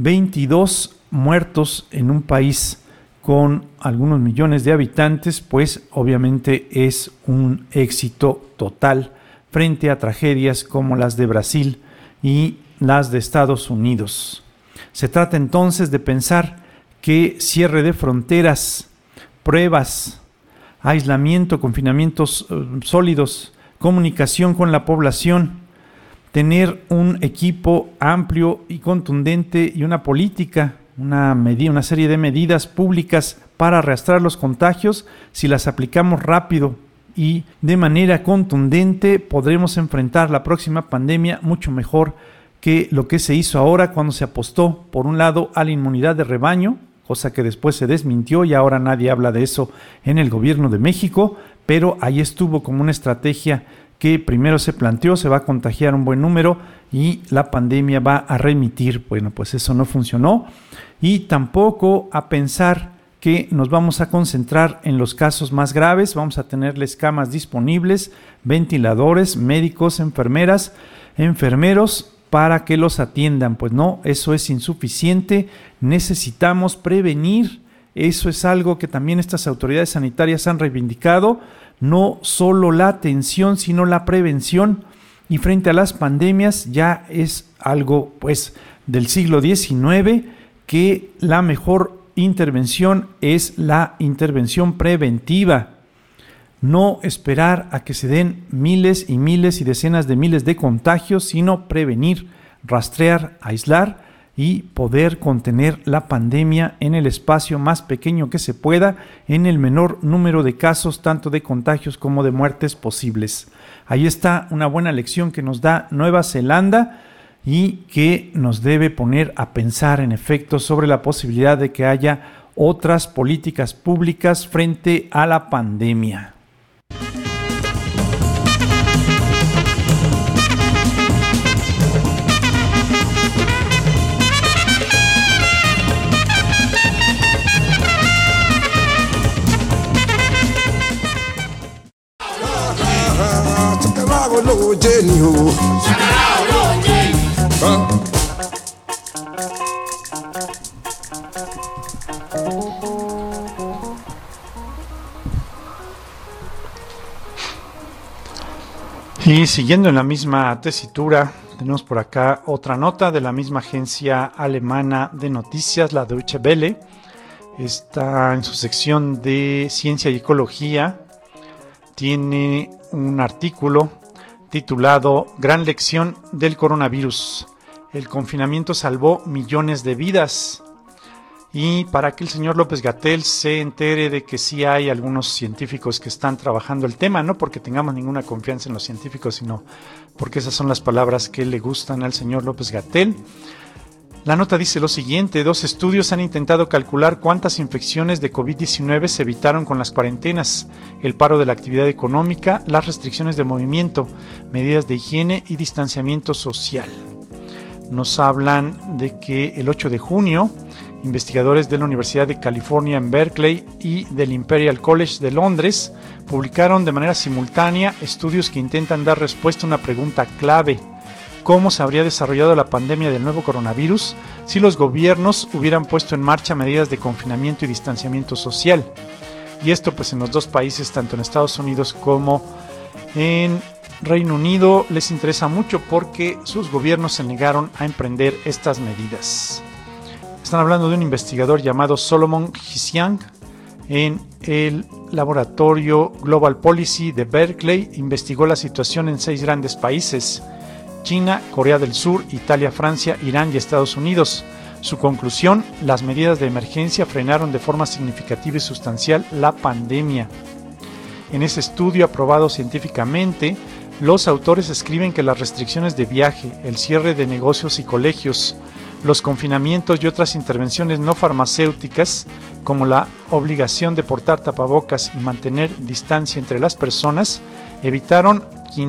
22 muertos en un país con algunos millones de habitantes, pues obviamente es un éxito total frente a tragedias como las de Brasil y las de Estados Unidos. Se trata entonces de pensar que cierre de fronteras, pruebas, aislamiento, confinamientos sólidos, comunicación con la población, tener un equipo amplio y contundente y una política, una serie de medidas públicas para arrastrar los contagios. Si las aplicamos rápido y de manera contundente, podremos enfrentar la próxima pandemia mucho mejor que lo que se hizo ahora, cuando se apostó por un lado a la inmunidad de rebaño, cosa que después se desmintió y ahora nadie habla de eso en el gobierno de México, pero ahí estuvo como una estrategia que primero se planteó, se va a contagiar un buen número y la pandemia va a remitir. Bueno, pues eso no funcionó, y tampoco a pensar que nos vamos a concentrar en los casos más graves, vamos a tenerles camas disponibles, ventiladores, médicos, enfermeras, enfermeros, para que los atiendan. Pues no, eso es insuficiente, necesitamos prevenir. Eso es algo que también estas autoridades sanitarias han reivindicado, no solo la atención, sino la prevención, y frente a las pandemias ya es algo pues del siglo XIX, que la mejor intervención es la intervención preventiva. No esperar a que se den miles y miles y decenas de miles de contagios, sino prevenir, rastrear, aislar y poder contener la pandemia en el espacio más pequeño que se pueda, en el menor número de casos, tanto de contagios como de muertes posibles. Ahí está una buena lección que nos da Nueva Zelanda y que nos debe poner a pensar en efecto sobre la posibilidad de que haya otras políticas públicas frente a la pandemia. Y siguiendo en la misma tesitura, tenemos por acá otra nota de la misma agencia alemana de noticias, la Deutsche Welle. Está en su sección de ciencia y ecología. Tiene un artículo titulado Gran lección del coronavirus. El confinamiento salvó millones de vidas. Y para que el señor López-Gatell se entere de que sí hay algunos científicos que están trabajando el tema, no porque tengamos ninguna confianza en los científicos, sino porque esas son las palabras que le gustan al señor López-Gatell. La nota dice lo siguiente: 2 estudios han intentado calcular cuántas infecciones de COVID-19 se evitaron con las cuarentenas, el paro de la actividad económica, las restricciones de movimiento, medidas de higiene y distanciamiento social. Nos hablan de que el 8 de junio, investigadores de la Universidad de California en Berkeley y del Imperial College de Londres publicaron de manera simultánea estudios que intentan dar respuesta a una pregunta clave: ¿cómo se habría desarrollado la pandemia del nuevo coronavirus si los gobiernos hubieran puesto en marcha medidas de confinamiento y distanciamiento social? Y esto pues en los dos países, tanto en Estados Unidos como en Reino Unido, les interesa mucho porque sus gobiernos se negaron a emprender estas medidas. Están hablando de un investigador llamado Solomon Hsiang en el laboratorio Global Policy de Berkeley. Investigó la situación en 6 grandes países: China, Corea del Sur, Italia, Francia, Irán y Estados Unidos. Su conclusión: las medidas de emergencia frenaron de forma significativa y sustancial la pandemia. En ese estudio aprobado científicamente, los autores escriben que las restricciones de viaje, el cierre de negocios y colegios, los confinamientos y otras intervenciones no farmacéuticas, como la obligación de portar tapabocas y mantener distancia entre las personas, evitaron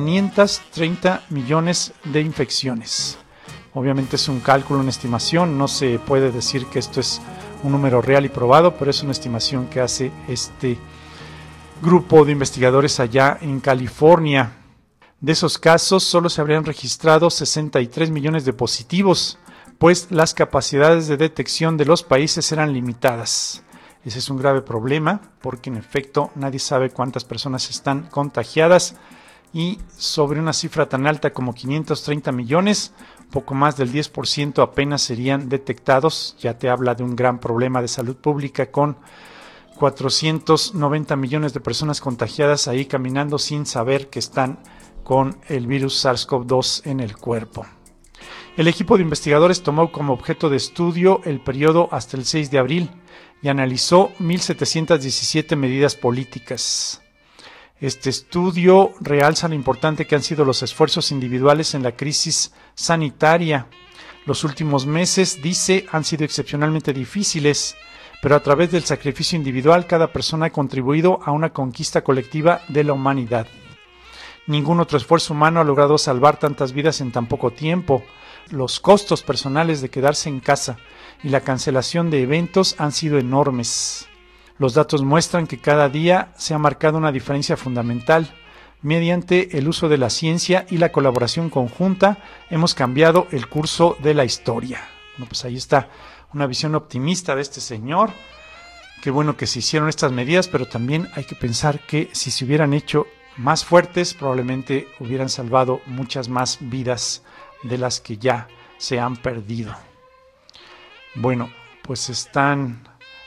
530 millones de infecciones. Obviamente es un cálculo, una estimación, no se puede decir que esto es un número real y probado, pero es una estimación que hace este grupo de investigadores allá en California. De esos casos, solo se habrían registrado 63 millones de positivos, pues las capacidades de detección de los países eran limitadas. Ese es un grave problema, porque en efecto nadie sabe cuántas personas están contagiadas, y sobre una cifra tan alta como 530 millones, poco más del 10% apenas serían detectados. Ya te habla de un gran problema de salud pública, con 490 millones de personas contagiadas ahí caminando sin saber que están con el virus SARS-CoV-2 en el cuerpo. El equipo de investigadores tomó como objeto de estudio el periodo hasta el 6 de abril y analizó 1.717 medidas políticas. Este estudio realza lo importante que han sido los esfuerzos individuales en la crisis sanitaria. Los últimos meses, dice, han sido excepcionalmente difíciles, pero a través del sacrificio individual cada persona ha contribuido a una conquista colectiva de la humanidad. Ningún otro esfuerzo humano ha logrado salvar tantas vidas en tan poco tiempo. Los costos personales de quedarse en casa y la cancelación de eventos han sido enormes. Los datos muestran que cada día se ha marcado una diferencia fundamental. Mediante el uso de la ciencia y la colaboración conjunta, hemos cambiado el curso de la historia. Bueno, pues ahí está una visión optimista de este señor. Qué bueno que se hicieron estas medidas, pero también hay que pensar que si se hubieran hecho más fuertes, probablemente hubieran salvado muchas más vidas de las que ya se han perdido. Bueno, pues están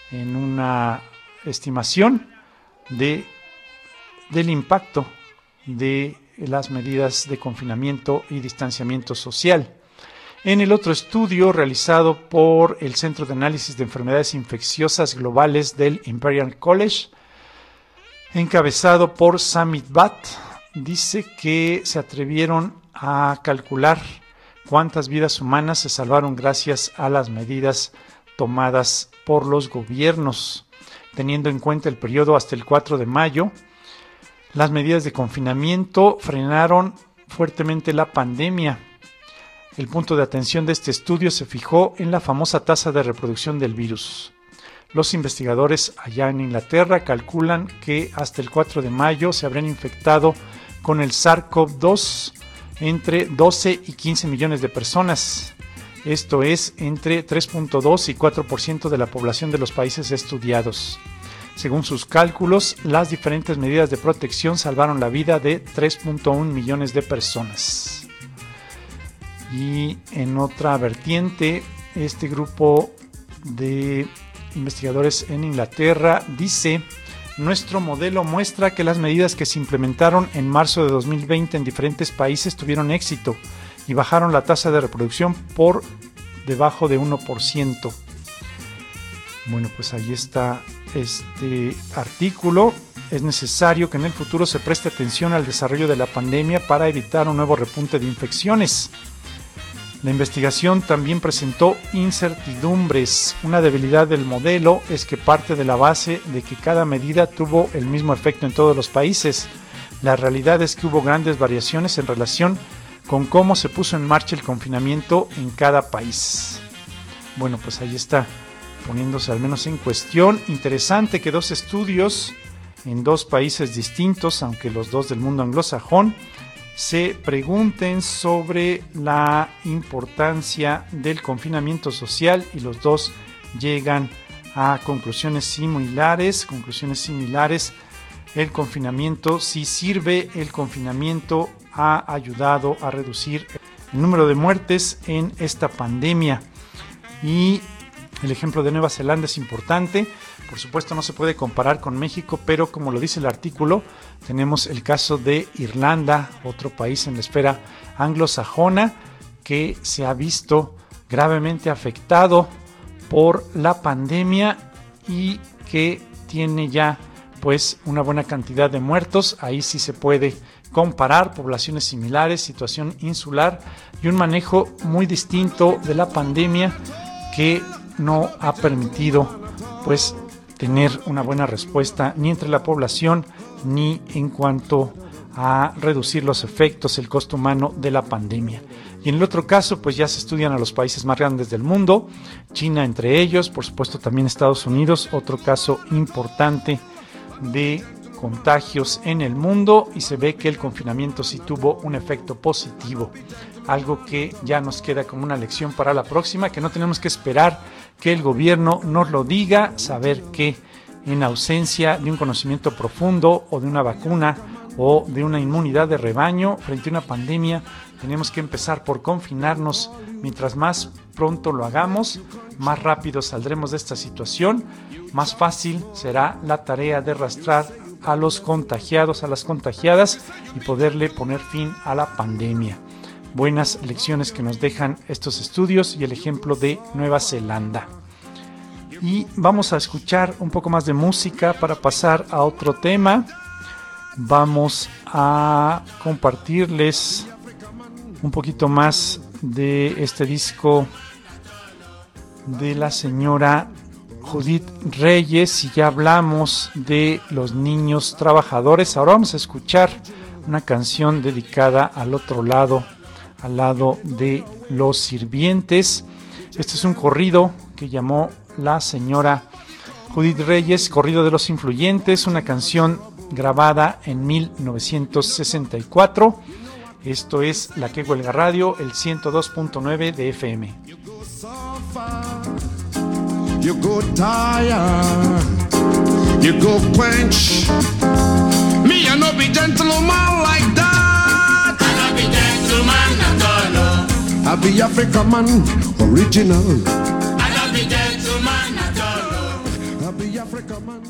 en una estimación del impacto de las medidas de confinamiento y distanciamiento social. En el otro estudio realizado por el Centro de Análisis de Enfermedades Infecciosas Globales del Imperial College, encabezado por Samit Bhatt, dice que se atrevieron a calcular cuántas vidas humanas se salvaron gracias a las medidas tomadas por los gobiernos. Teniendo en cuenta el periodo hasta el 4 de mayo, las medidas de confinamiento frenaron fuertemente la pandemia. El punto de atención de este estudio se fijó en la famosa tasa de reproducción del virus. Los investigadores allá en Inglaterra calculan que hasta el 4 de mayo se habrían infectado con el SARS-CoV-2 entre 12 y 15 millones de personas. Esto es entre 3.2 y 4% de la población de los países estudiados. Según sus cálculos, las diferentes medidas de protección salvaron la vida de 3.1 millones de personas. Y en otra vertiente, este grupo de investigadores en Inglaterra dice: nuestro modelo muestra que las medidas que se implementaron en marzo de 2020 en diferentes países tuvieron éxito y bajaron la tasa de reproducción por debajo de 1%. Bueno, pues ahí está este artículo. Es necesario que en el futuro se preste atención al desarrollo de la pandemia para evitar un nuevo repunte de infecciones. La investigación también presentó incertidumbres. Una debilidad del modelo es que parte de la base de que cada medida tuvo el mismo efecto en todos los países. La realidad es que hubo grandes variaciones en relación con cómo se puso en marcha el confinamiento en cada país. Bueno, pues ahí está, poniéndose al menos en cuestión. Interesante que dos estudios en dos países distintos, aunque los dos del mundo anglosajón, se pregunten sobre la importancia del confinamiento social y los dos llegan a conclusiones similares. El confinamiento sí sirve, el confinamiento ha ayudado a reducir el número de muertes en esta pandemia. Y el ejemplo de Nueva Zelanda es importante. Por supuesto no se puede comparar con México, pero como lo dice el artículo, tenemos el caso de Irlanda, otro país en la esfera anglosajona que se ha visto gravemente afectado por la pandemia y que tiene ya pues una buena cantidad de muertos. Ahí sí se puede comparar poblaciones similares, situación insular y un manejo muy distinto de la pandemia que no ha permitido pues tener una buena respuesta ni entre la población ni en cuanto a reducir los efectos, el costo humano de la pandemia. Y en el otro caso, pues ya se estudian a los países más grandes del mundo, China entre ellos, por supuesto también Estados Unidos, otro caso importante de contagios en el mundo, y se ve que el confinamiento sí tuvo un efecto positivo, algo que ya nos queda como una lección para la próxima, que no tenemos que esperar que el gobierno nos lo diga, saber que en ausencia de un conocimiento profundo o de una vacuna o de una inmunidad de rebaño frente a una pandemia, tenemos que empezar por confinarnos. Mientras más pronto lo hagamos, más rápido saldremos de esta situación, más fácil será la tarea de rastrear a los contagiados, a las contagiadas y poderle poner fin a la pandemia. Buenas lecciones que nos dejan estos estudios y el ejemplo de Nueva Zelanda. Y vamos a escuchar un poco más de música para pasar a otro tema. Vamos a compartirles un poquito más de este disco de la señora Judith Reyes, y ya hablamos de los niños trabajadores. Ahora vamos a escuchar una canción dedicada al otro lado, al lado de los sirvientes. Este es un corrido que llamó la señora Judith Reyes, Corrido de los Influyentes, una canción grabada en 1964. Esto es La Que Huelga Radio, el 102.9 de FM. You go tired, you go quench. Me, I no be gentleman like that. I no be gentleman at all, no. I be African man, original. I no be gentleman at all, no. common.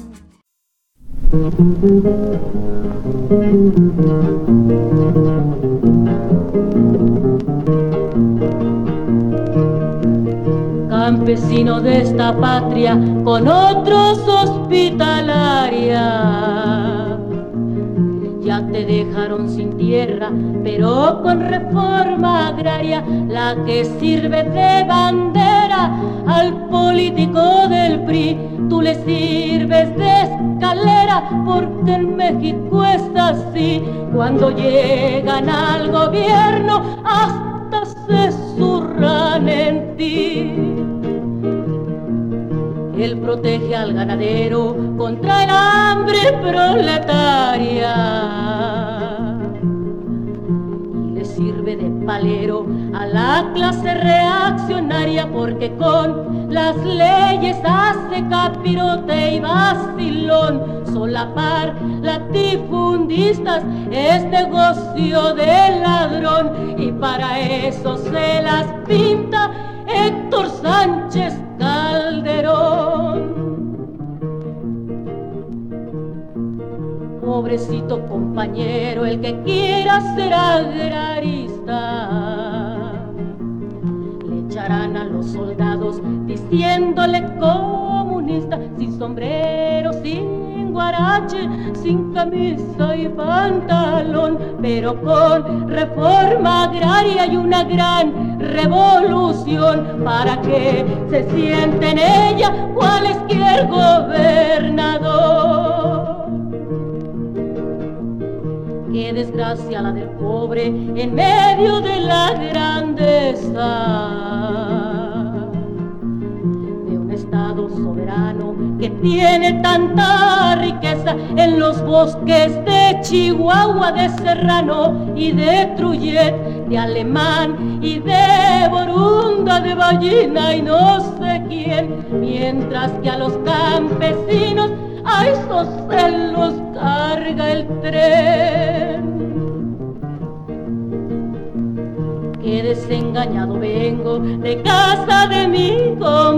Campesino de esta patria con otros hospitalaria, ya te dejaron sin tierra, pero con reforma agraria, la que sirve de bandera al político del PRI, tú le sirves de escalera, porque en México es así, cuando llegan al gobierno hasta se zurran en ti. Él protege al ganadero contra el hambre proletaria y le sirve de palero a la clase reaccionaria, porque con las leyes hace capirote y vacilón. Solapar latifundistas es negocio de ladrón, y para eso se las pinta Héctor Sánchez Calderón. Pobrecito compañero, el que quiera ser agrarista, le echarán a los soldados diciéndole comunista, sin sombrero, sin guarache, sin camisa y pantalón, pero con reforma agraria y una gran revolución, para que se siente en ella cualquier gobernador. Qué desgracia la del pobre en medio de la grandeza de un estado soberano que tiene tanta riqueza en los bosques de Chihuahua, de Serrano y de Trujillo, de Alemán y de Borunda, de Ballina y no sé quién, mientras que a los campesinos a esos se los carga el tren. Qué desengañado vengo de casa de mi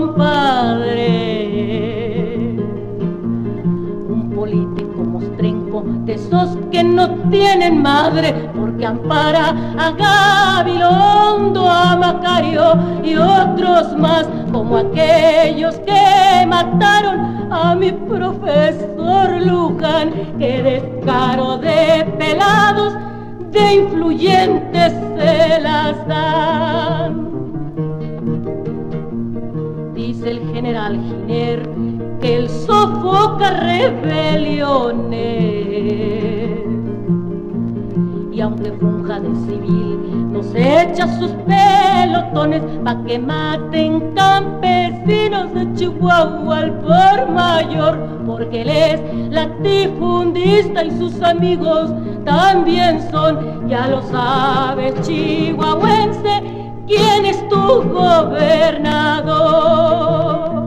compadre, un político mostrenco de esos que no tienen madre, porque ampara a Gabilondo, a Macario y otros más, como aquellos que mataron a mi profesor Luján. Qué descaro de pelados, de influyentes se las dan. Dice el general Giner que él sofoca rebeliones, y aunque funja de civil nos echa sus pelotones pa' que maten campesinos de Chihuahua al por mayor, porque él es latifundista y sus amigos también son. Ya lo sabes, chihuahuense, ¿quién es tu gobernador?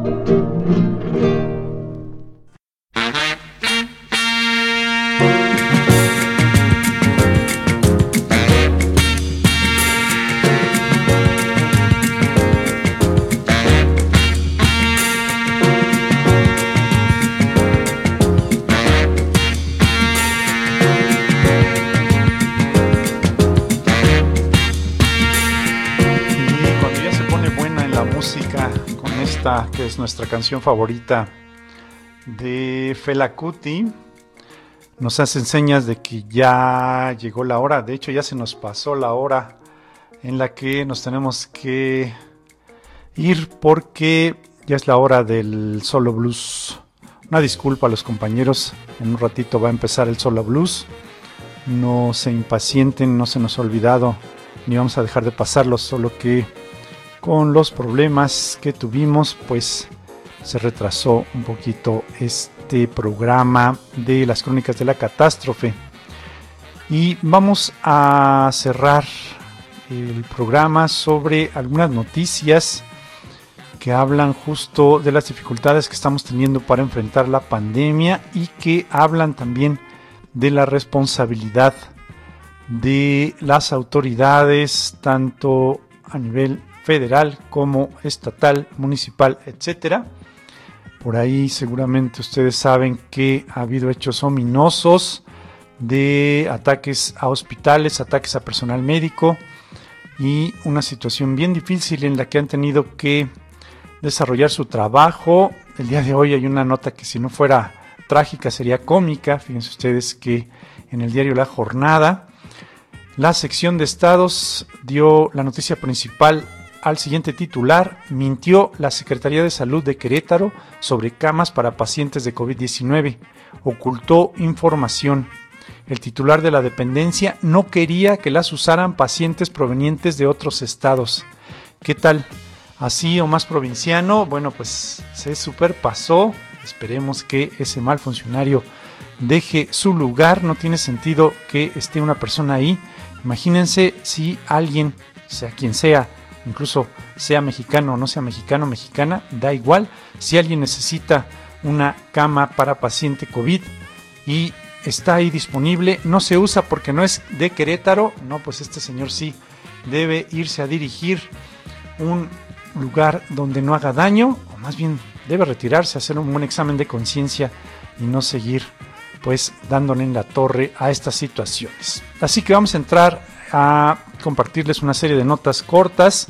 Que es nuestra canción favorita de Fela Kuti, nos hacen señas de que ya llegó la hora. De hecho, ya se nos pasó la hora en la que nos tenemos que ir, porque ya es la hora del solo blues. Una disculpa a los compañeros, en un ratito va a empezar el solo blues. No se impacienten, no se nos ha olvidado, ni vamos a dejar de pasarlo, solo que con los problemas que tuvimos, pues se retrasó un poquito este programa de las crónicas de la catástrofe. Y vamos a cerrar el programa sobre algunas noticias que hablan justo de las dificultades que estamos teniendo para enfrentar la pandemia, y que hablan también de la responsabilidad de las autoridades, tanto a nivel federal como estatal, municipal, etcétera, Por ahí seguramente ustedes saben que ha habido hechos ominosos de ataques a hospitales, ataques a personal médico y una situación bien difícil en la que han tenido que desarrollar su trabajo. El día de hoy hay una nota que si no fuera trágica sería cómica. Fíjense ustedes que en el diario La Jornada, la sección de estados dio la noticia principal al siguiente titular: mintió la Secretaría de Salud de Querétaro sobre camas para pacientes de COVID-19, ocultó información. El titular de la dependencia no quería que las usaran pacientes provenientes de otros estados. ¿Qué tal? ¿Así o más provinciano? Bueno, pues se superpasó. Esperemos que ese mal funcionario deje su lugar. No tiene sentido que esté una persona ahí. Imagínense si alguien, sea quien sea, incluso sea mexicano o no sea mexicano, mexicana, da igual. Si alguien necesita una cama para paciente COVID y está ahí disponible, no se usa porque no es de Querétaro, no, pues este señor sí debe irse a dirigir un lugar donde no haga daño, o más bien debe retirarse, hacer un buen examen de conciencia y no seguir pues dándole en la torre a estas situaciones. Así que vamos a entrar a compartirles una serie de notas cortas,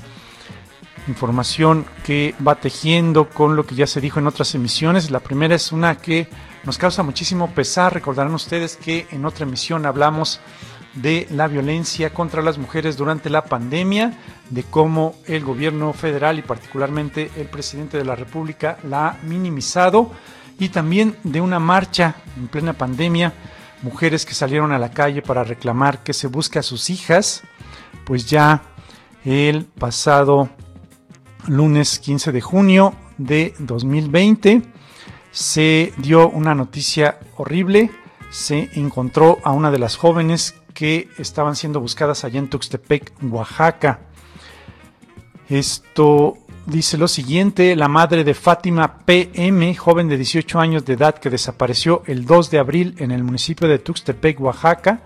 información que va tejiendo con lo que ya se dijo en otras emisiones. La primera es una que nos causa muchísimo pesar. Recordarán ustedes que en otra emisión hablamos de la violencia contra las mujeres durante la pandemia, de cómo el gobierno federal y particularmente el presidente de la República la ha minimizado, y también de una marcha en plena pandemia, mujeres que salieron a la calle para reclamar que se busque a sus hijas. Pues ya el pasado lunes 15 de junio de 2020 se dio una noticia horrible. Se encontró a una de las jóvenes que estaban siendo buscadas allá en Tuxtepec, Oaxaca. Esto dice lo siguiente: la madre de Fátima PM, joven de 18 años de edad que desapareció el 2 de abril en el municipio de Tuxtepec, Oaxaca,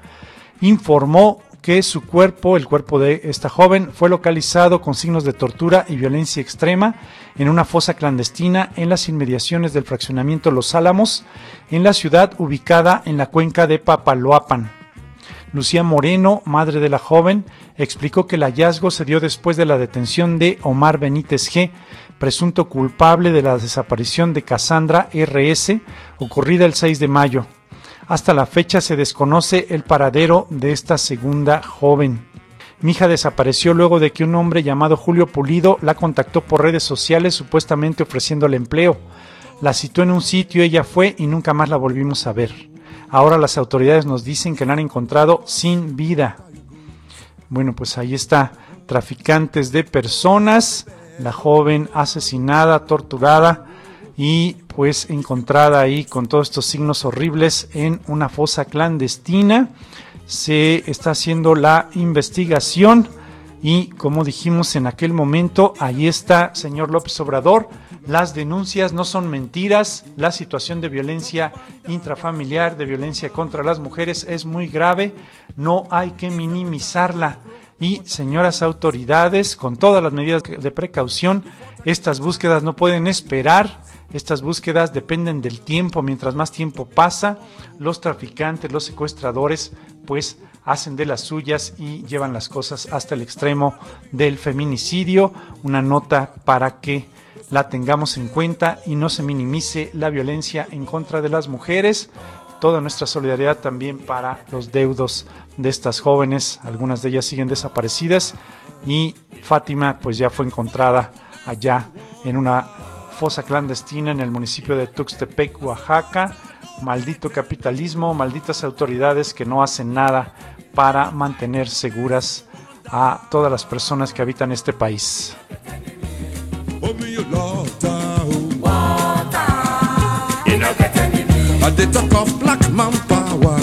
informó que su cuerpo, el cuerpo de esta joven, fue localizado con signos de tortura y violencia extrema en una fosa clandestina en las inmediaciones del fraccionamiento Los Álamos, en la ciudad ubicada en la cuenca de Papaloapan. Lucía Moreno, madre de la joven, explicó que el hallazgo se dio después de la detención de Omar Benítez G., presunto culpable de la desaparición de Cassandra R.S., ocurrida el 6 de mayo. Hasta la fecha se desconoce el paradero de esta segunda joven. Mi hija desapareció luego de que un hombre llamado Julio Pulido la contactó por redes sociales supuestamente ofreciéndole empleo. La citó en un sitio, ella fue y nunca más la volvimos a ver. Ahora las autoridades nos dicen que la han encontrado sin vida. Bueno, pues ahí está, traficantes de personas, la joven asesinada, torturada y pues encontrada ahí con todos estos signos horribles en una fosa clandestina. Se está haciendo la investigación y, como dijimos en aquel momento, ahí está, señor López Obrador, las denuncias no son mentiras, la situación de violencia intrafamiliar, de violencia contra las mujeres es muy grave, no hay que minimizarla. Y, señoras autoridades, con todas las medidas de precaución, estas búsquedas no pueden esperar. Estas búsquedas dependen del tiempo. Mientras más tiempo pasa, los traficantes, los secuestradores, pues hacen de las suyas y llevan las cosas hasta el extremo del feminicidio. Una nota para que la tengamos en cuenta y no se minimice la violencia en contra de las mujeres. Toda nuestra solidaridad también para los deudos de estas jóvenes. Algunas de ellas siguen desaparecidas y Fátima pues ya fue encontrada allá en una fosa clandestina en el municipio de Tuxtepec, Oaxaca. Maldito capitalismo, malditas autoridades que no hacen nada para mantener seguras a todas las personas que habitan este país. They talk of black man power.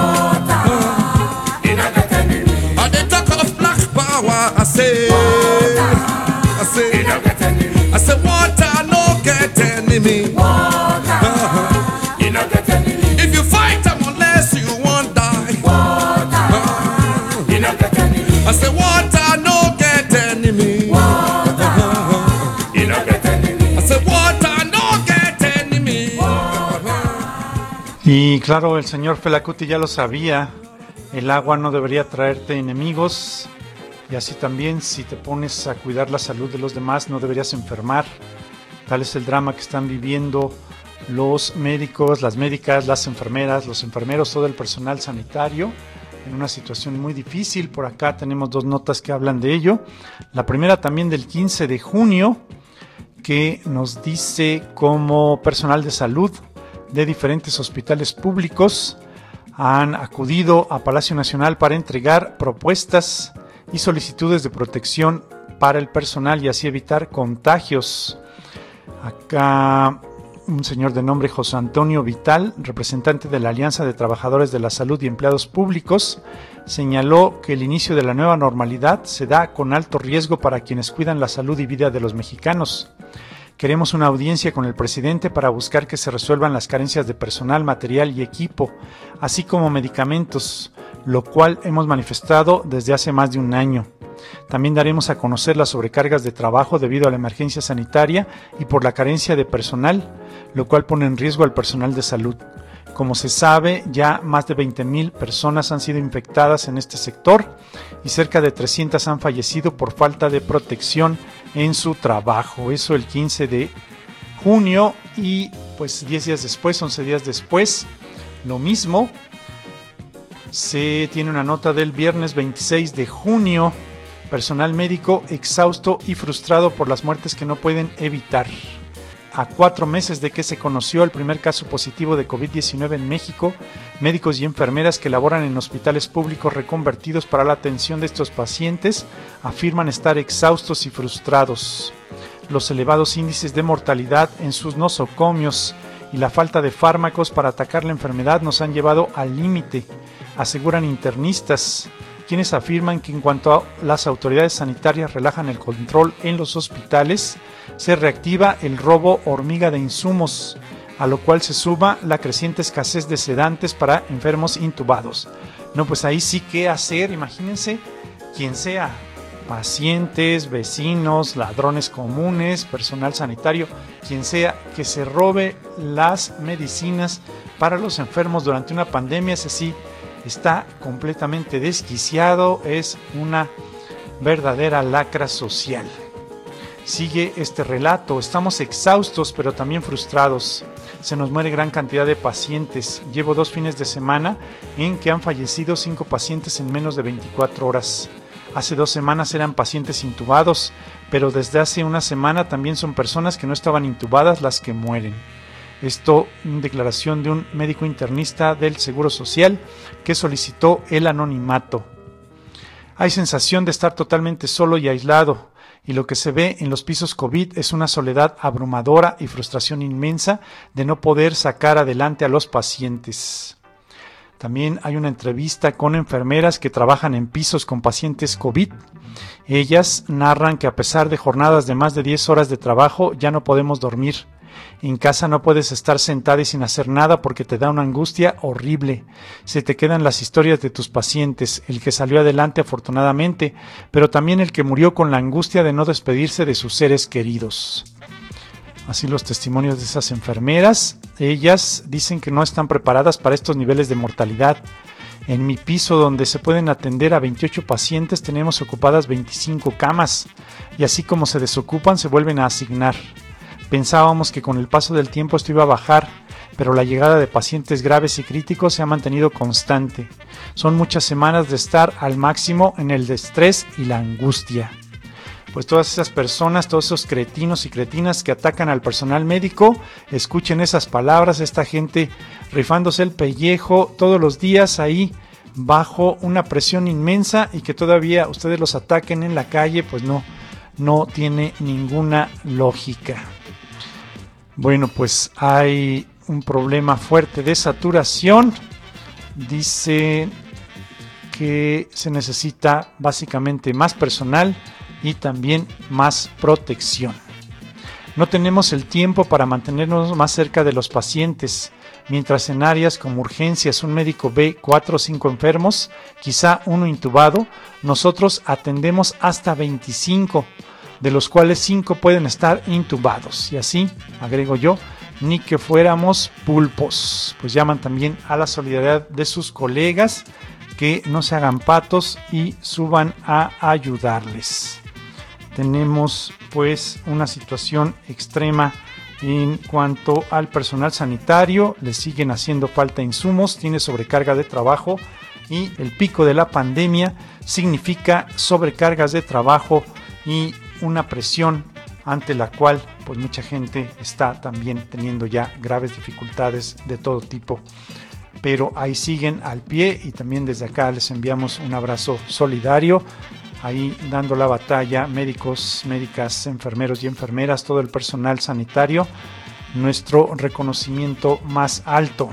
They talk of black power. I say, water no get enemy. If you fight them unless you won't die. I say water no get enemy. I say water no get enemy. Y claro, el señor Fela Kuti ya lo sabía, el agua no debería traerte enemigos, y así también si te pones a cuidar la salud de los demás no deberías enfermar. Tal es el drama que están viviendo los médicos, las médicas, las enfermeras, los enfermeros, todo el personal sanitario, en una situación muy difícil. Por acá tenemos 2 notas que hablan de ello. La primera también del 15 de junio, que nos dice cómo personal de salud de diferentes hospitales públicos han acudido a Palacio Nacional para entregar propuestas y solicitudes de protección para el personal y así evitar contagios. Acá un señor de nombre José Antonio Vital, representante de la Alianza de Trabajadores de la Salud y Empleados Públicos, señaló que el inicio de la nueva normalidad se da con alto riesgo para quienes cuidan la salud y vida de los mexicanos. Queremos una audiencia con el presidente para buscar que se resuelvan las carencias de personal, material y equipo, así como medicamentos, lo cual hemos manifestado desde hace más de un año. También daremos a conocer las sobrecargas de trabajo debido a la emergencia sanitaria y por la carencia de personal, lo cual pone en riesgo al personal de salud. Como se sabe, ya más de 20,000 personas han sido infectadas en este sector y cerca de 300 han fallecido por falta de protección en su trabajo. Eso el 15 de junio y pues 10 días después, 11 días después, lo mismo. Se tiene una nota del viernes 26 de junio. Personal médico exhausto y frustrado por las muertes que no pueden evitar. A 4 meses de que se conoció el primer caso positivo de COVID-19 en México, médicos y enfermeras que laboran en hospitales públicos reconvertidos para la atención de estos pacientes afirman estar exhaustos y frustrados. Los elevados índices de mortalidad en sus nosocomios y la falta de fármacos para atacar la enfermedad nos han llevado al límite, aseguran internistas, quienes afirman que en cuanto las autoridades sanitarias relajan el control en los hospitales, se reactiva el robo hormiga de insumos, a lo cual se suma la creciente escasez de sedantes para enfermos intubados. No, pues ahí sí qué hacer, imagínense, quien sea, pacientes, vecinos, ladrones comunes, personal sanitario, quien sea, que se robe las medicinas para los enfermos durante una pandemia, es así. Está completamente desquiciado, es una verdadera lacra social. Sigue este relato, estamos exhaustos pero también frustrados. Se nos muere gran cantidad de pacientes. Llevo 2 fines de semana en que han fallecido 5 pacientes en menos de 24 horas. Hace 2 semanas eran pacientes intubados, pero desde hace una semana también son personas que no estaban intubadas las que mueren. Esto en declaración de un médico internista del Seguro Social que solicitó el anonimato. Hay sensación de estar totalmente solo y aislado, y lo que se ve en los pisos COVID es una soledad abrumadora y frustración inmensa de no poder sacar adelante a los pacientes. También hay una entrevista con enfermeras que trabajan en pisos con pacientes COVID. Ellas narran que a pesar de jornadas de más de 10 horas de trabajo ya no podemos dormir. En casa no puedes estar sentada y sin hacer nada porque te da una angustia horrible. Se te quedan las historias de tus pacientes, el que salió adelante afortunadamente, pero también el que murió con la angustia de no despedirse de sus seres queridos. Así los testimonios de esas enfermeras. Ellas dicen que no están preparadas para estos niveles de mortalidad. En mi piso, donde se pueden atender a 28 pacientes, tenemos ocupadas 25 camas, y así como se desocupan, se vuelven a asignar. Pensábamos que con el paso del tiempo esto iba a bajar, pero la llegada de pacientes graves y críticos se ha mantenido constante. Son muchas semanas de estar al máximo en el estrés y la angustia. Pues todas esas personas, todos esos cretinos y cretinas que atacan al personal médico, escuchen esas palabras, esta gente rifándose el pellejo todos los días ahí bajo una presión inmensa, y que todavía ustedes los ataquen en la calle, pues no tiene ninguna lógica. Bueno, pues hay un problema fuerte de saturación. Dice que se necesita básicamente más personal y también más protección. No tenemos el tiempo para mantenernos más cerca de los pacientes, mientras en áreas como urgencias un médico ve 4 o 5 enfermos, quizá uno intubado, nosotros atendemos hasta 25, de los cuales 5 pueden estar intubados. Y así, agrego yo, ni que fuéramos pulpos. Pues llaman también a la solidaridad de sus colegas, que no se hagan patos y suban a ayudarles. Tenemos pues una situación extrema en cuanto al personal sanitario. Le siguen haciendo falta insumos, tiene sobrecarga de trabajo, y el pico de la pandemia significa sobrecargas de trabajo y una presión ante la cual pues mucha gente está también teniendo ya graves dificultades de todo tipo. Pero ahí siguen al pie, y también desde acá les enviamos un abrazo solidario, ahí dando la batalla, médicos, médicas, enfermeros y enfermeras, todo el personal sanitario, nuestro reconocimiento más alto.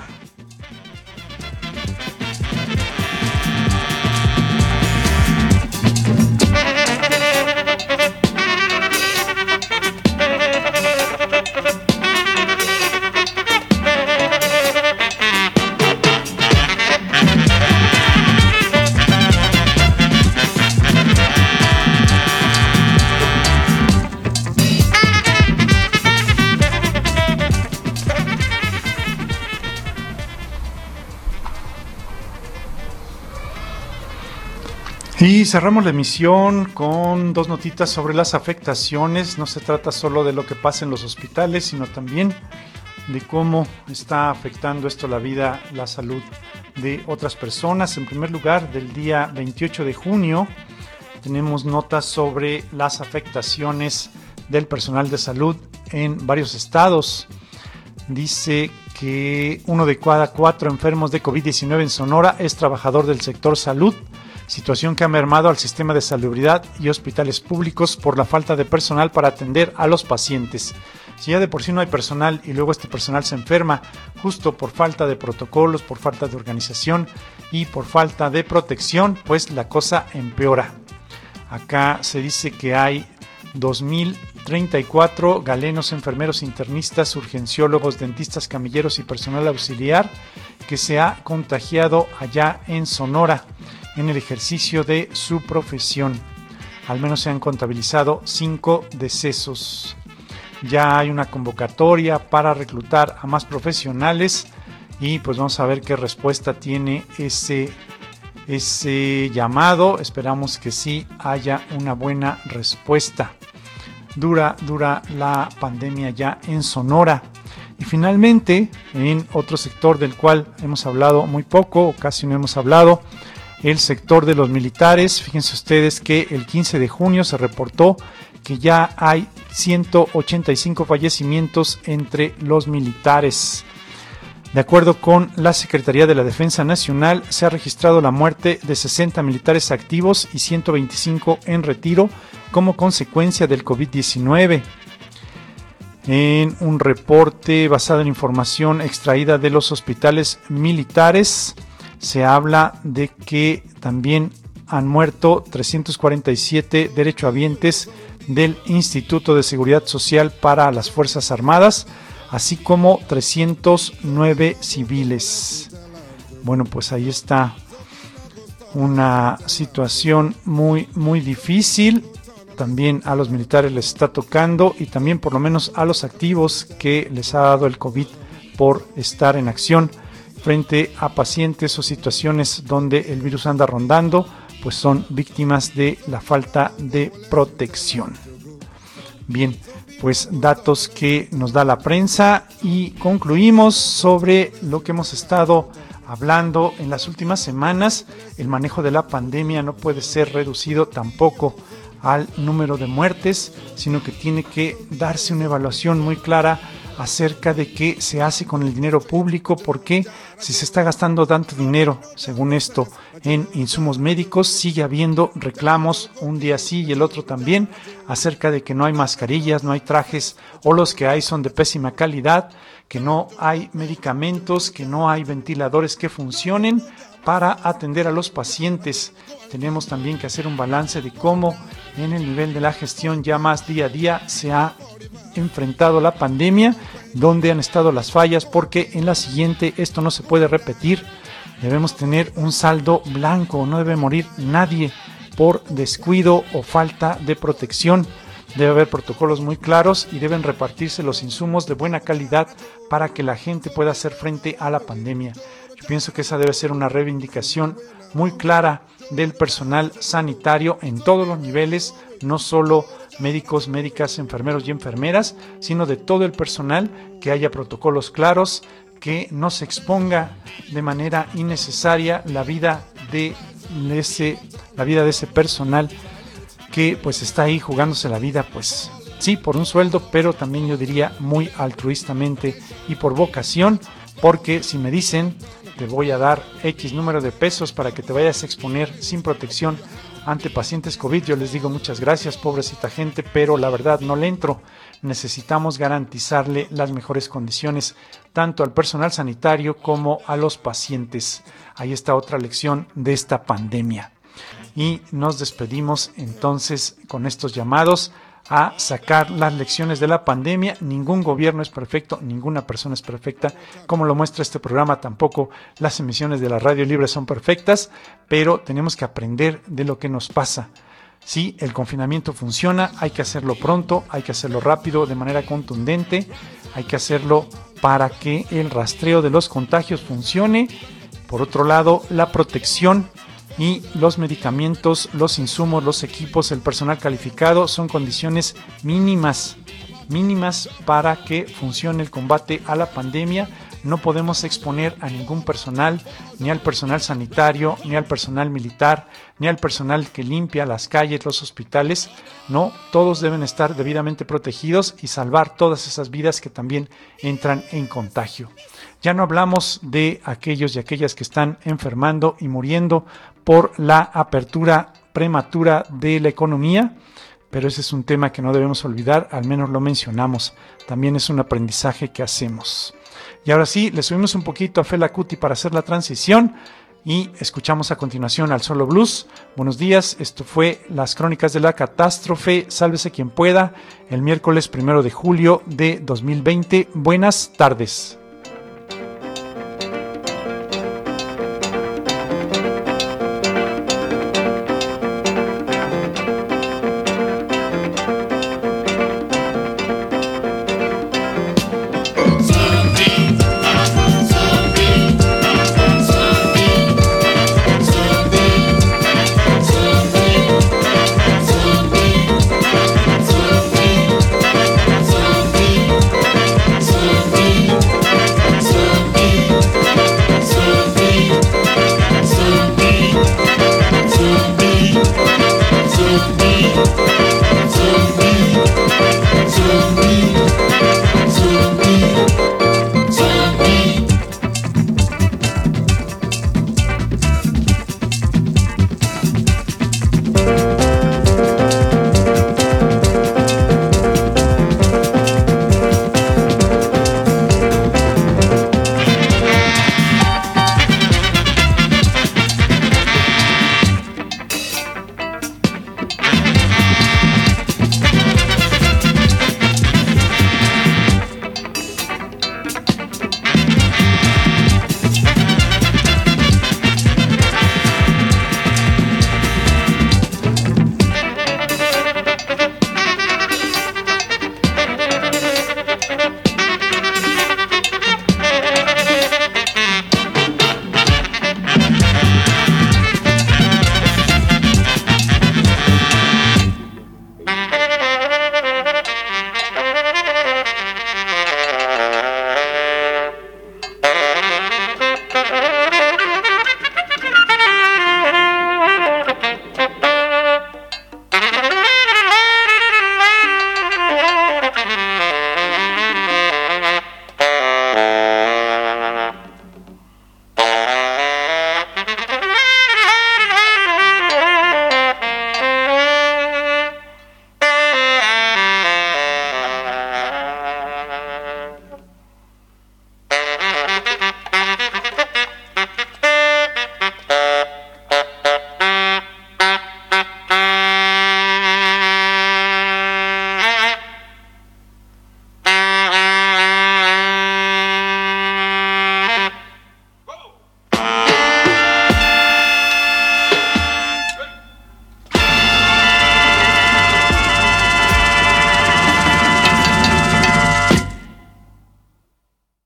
Y cerramos la emisión con dos notitas sobre las afectaciones. No se trata solo de lo que pasa en los hospitales, sino también de cómo está afectando esto la vida, la salud de otras personas. En primer lugar, del día 28 de junio, tenemos notas sobre las afectaciones del personal de salud en varios estados. Dice que 1 de cada 4 enfermos de COVID-19 en Sonora es trabajador del sector salud, situación que ha mermado al sistema de salubridad y hospitales públicos por la falta de personal para atender a los pacientes. Si ya de por sí no hay personal y luego este personal se enferma justo por falta de protocolos, por falta de organización y por falta de protección, pues la cosa empeora. Acá se dice que hay 2.034 galenos, enfermeros, internistas, urgenciólogos, dentistas, camilleros y personal auxiliar que se ha contagiado allá en Sonora en el ejercicio de su profesión. Al menos se han contabilizado 5 decesos. Ya hay una convocatoria para reclutar a más profesionales y pues vamos a ver qué respuesta tiene ese llamado. Esperamos que sí haya una buena respuesta. Dura la pandemia ya en Sonora. Y finalmente, en otro sector del cual hemos hablado muy poco o casi no hemos hablado, el sector de los militares. Fíjense ustedes que el 15 de junio se reportó que ya hay 185 fallecimientos entre los militares. De acuerdo con la Secretaría de la Defensa Nacional, se ha registrado la muerte de 60 militares activos y 125 en retiro como consecuencia del COVID-19. En un reporte basado en información extraída de los hospitales militares, se habla de que también han muerto 347 derechohabientes del Instituto de Seguridad Social para las Fuerzas Armadas, así como 309 civiles. Bueno, pues ahí está una situación muy, muy difícil. También a los militares les está tocando, y también por lo menos a los activos que les ha dado el COVID por estar en acción frente a pacientes o situaciones donde el virus anda rondando, pues son víctimas de la falta de protección. Bien, pues datos que nos da la prensa, y concluimos sobre lo que hemos estado hablando en las últimas semanas. El manejo de la pandemia no puede ser reducido tampoco al número de muertes, sino que tiene que darse una evaluación muy clara acerca de qué se hace con el dinero público, porque si se está gastando tanto dinero, según esto, en insumos médicos, sigue habiendo reclamos un día sí y el otro también acerca de que no hay mascarillas, no hay trajes, o los que hay son de pésima calidad, que no hay medicamentos, que no hay ventiladores que funcionen para atender a los pacientes. Tenemos también que hacer un balance de cómo en el nivel de la gestión ya más día a día se ha enfrentado la pandemia, dónde han estado las fallas, porque en la siguiente esto no se puede repetir. Debemos tener un saldo blanco, no debe morir nadie por descuido o falta de protección. Debe haber protocolos muy claros y deben repartirse los insumos de buena calidad para que la gente pueda hacer frente a la pandemia. Yo pienso que esa debe ser una reivindicación muy clara del personal sanitario en todos los niveles, no solo médicos, médicas, enfermeros y enfermeras, sino de todo el personal, que haya protocolos claros, que no se exponga de manera innecesaria la vida de ese personal que pues está ahí jugándose la vida, pues sí, por un sueldo, pero también yo diría muy altruistamente y por vocación, porque si me dicen te voy a dar X número de pesos para que te vayas a exponer sin protección ante pacientes COVID, yo les digo muchas gracias, pobrecita gente, pero la verdad no le entro. Necesitamos garantizarle las mejores condiciones tanto al personal sanitario como a los pacientes. Ahí está otra lección de esta pandemia. Y nos despedimos entonces con estos llamados a sacar las lecciones de la pandemia. Ningún gobierno es perfecto, ninguna persona es perfecta, como lo muestra este programa, tampoco las emisiones de la Radio Libre son perfectas, pero tenemos que aprender de lo que nos pasa. Sí, el confinamiento funciona, hay que hacerlo pronto, hay que hacerlo rápido, de manera contundente, hay que hacerlo para que el rastreo de los contagios funcione. Por otro lado, la protección y los medicamentos, los insumos, los equipos, el personal calificado son condiciones mínimas para que funcione el combate a la pandemia. No podemos exponer a ningún personal, ni al personal sanitario, ni al personal militar, ni al personal que limpia las calles, los hospitales. No, todos deben estar debidamente protegidos y salvar todas esas vidas que también entran en contagio. Ya no hablamos de aquellos y aquellas que están enfermando y muriendo por la apertura prematura de la economía, pero ese es un tema que no debemos olvidar, al menos lo mencionamos. También es un aprendizaje que hacemos. Y ahora sí, le subimos un poquito a Fela Kuti para hacer la transición y escuchamos a continuación al Solo Blues. Buenos días, esto fue Las Crónicas de la Catástrofe, sálvese quien pueda, el miércoles 1 de julio de 2020. Buenas tardes.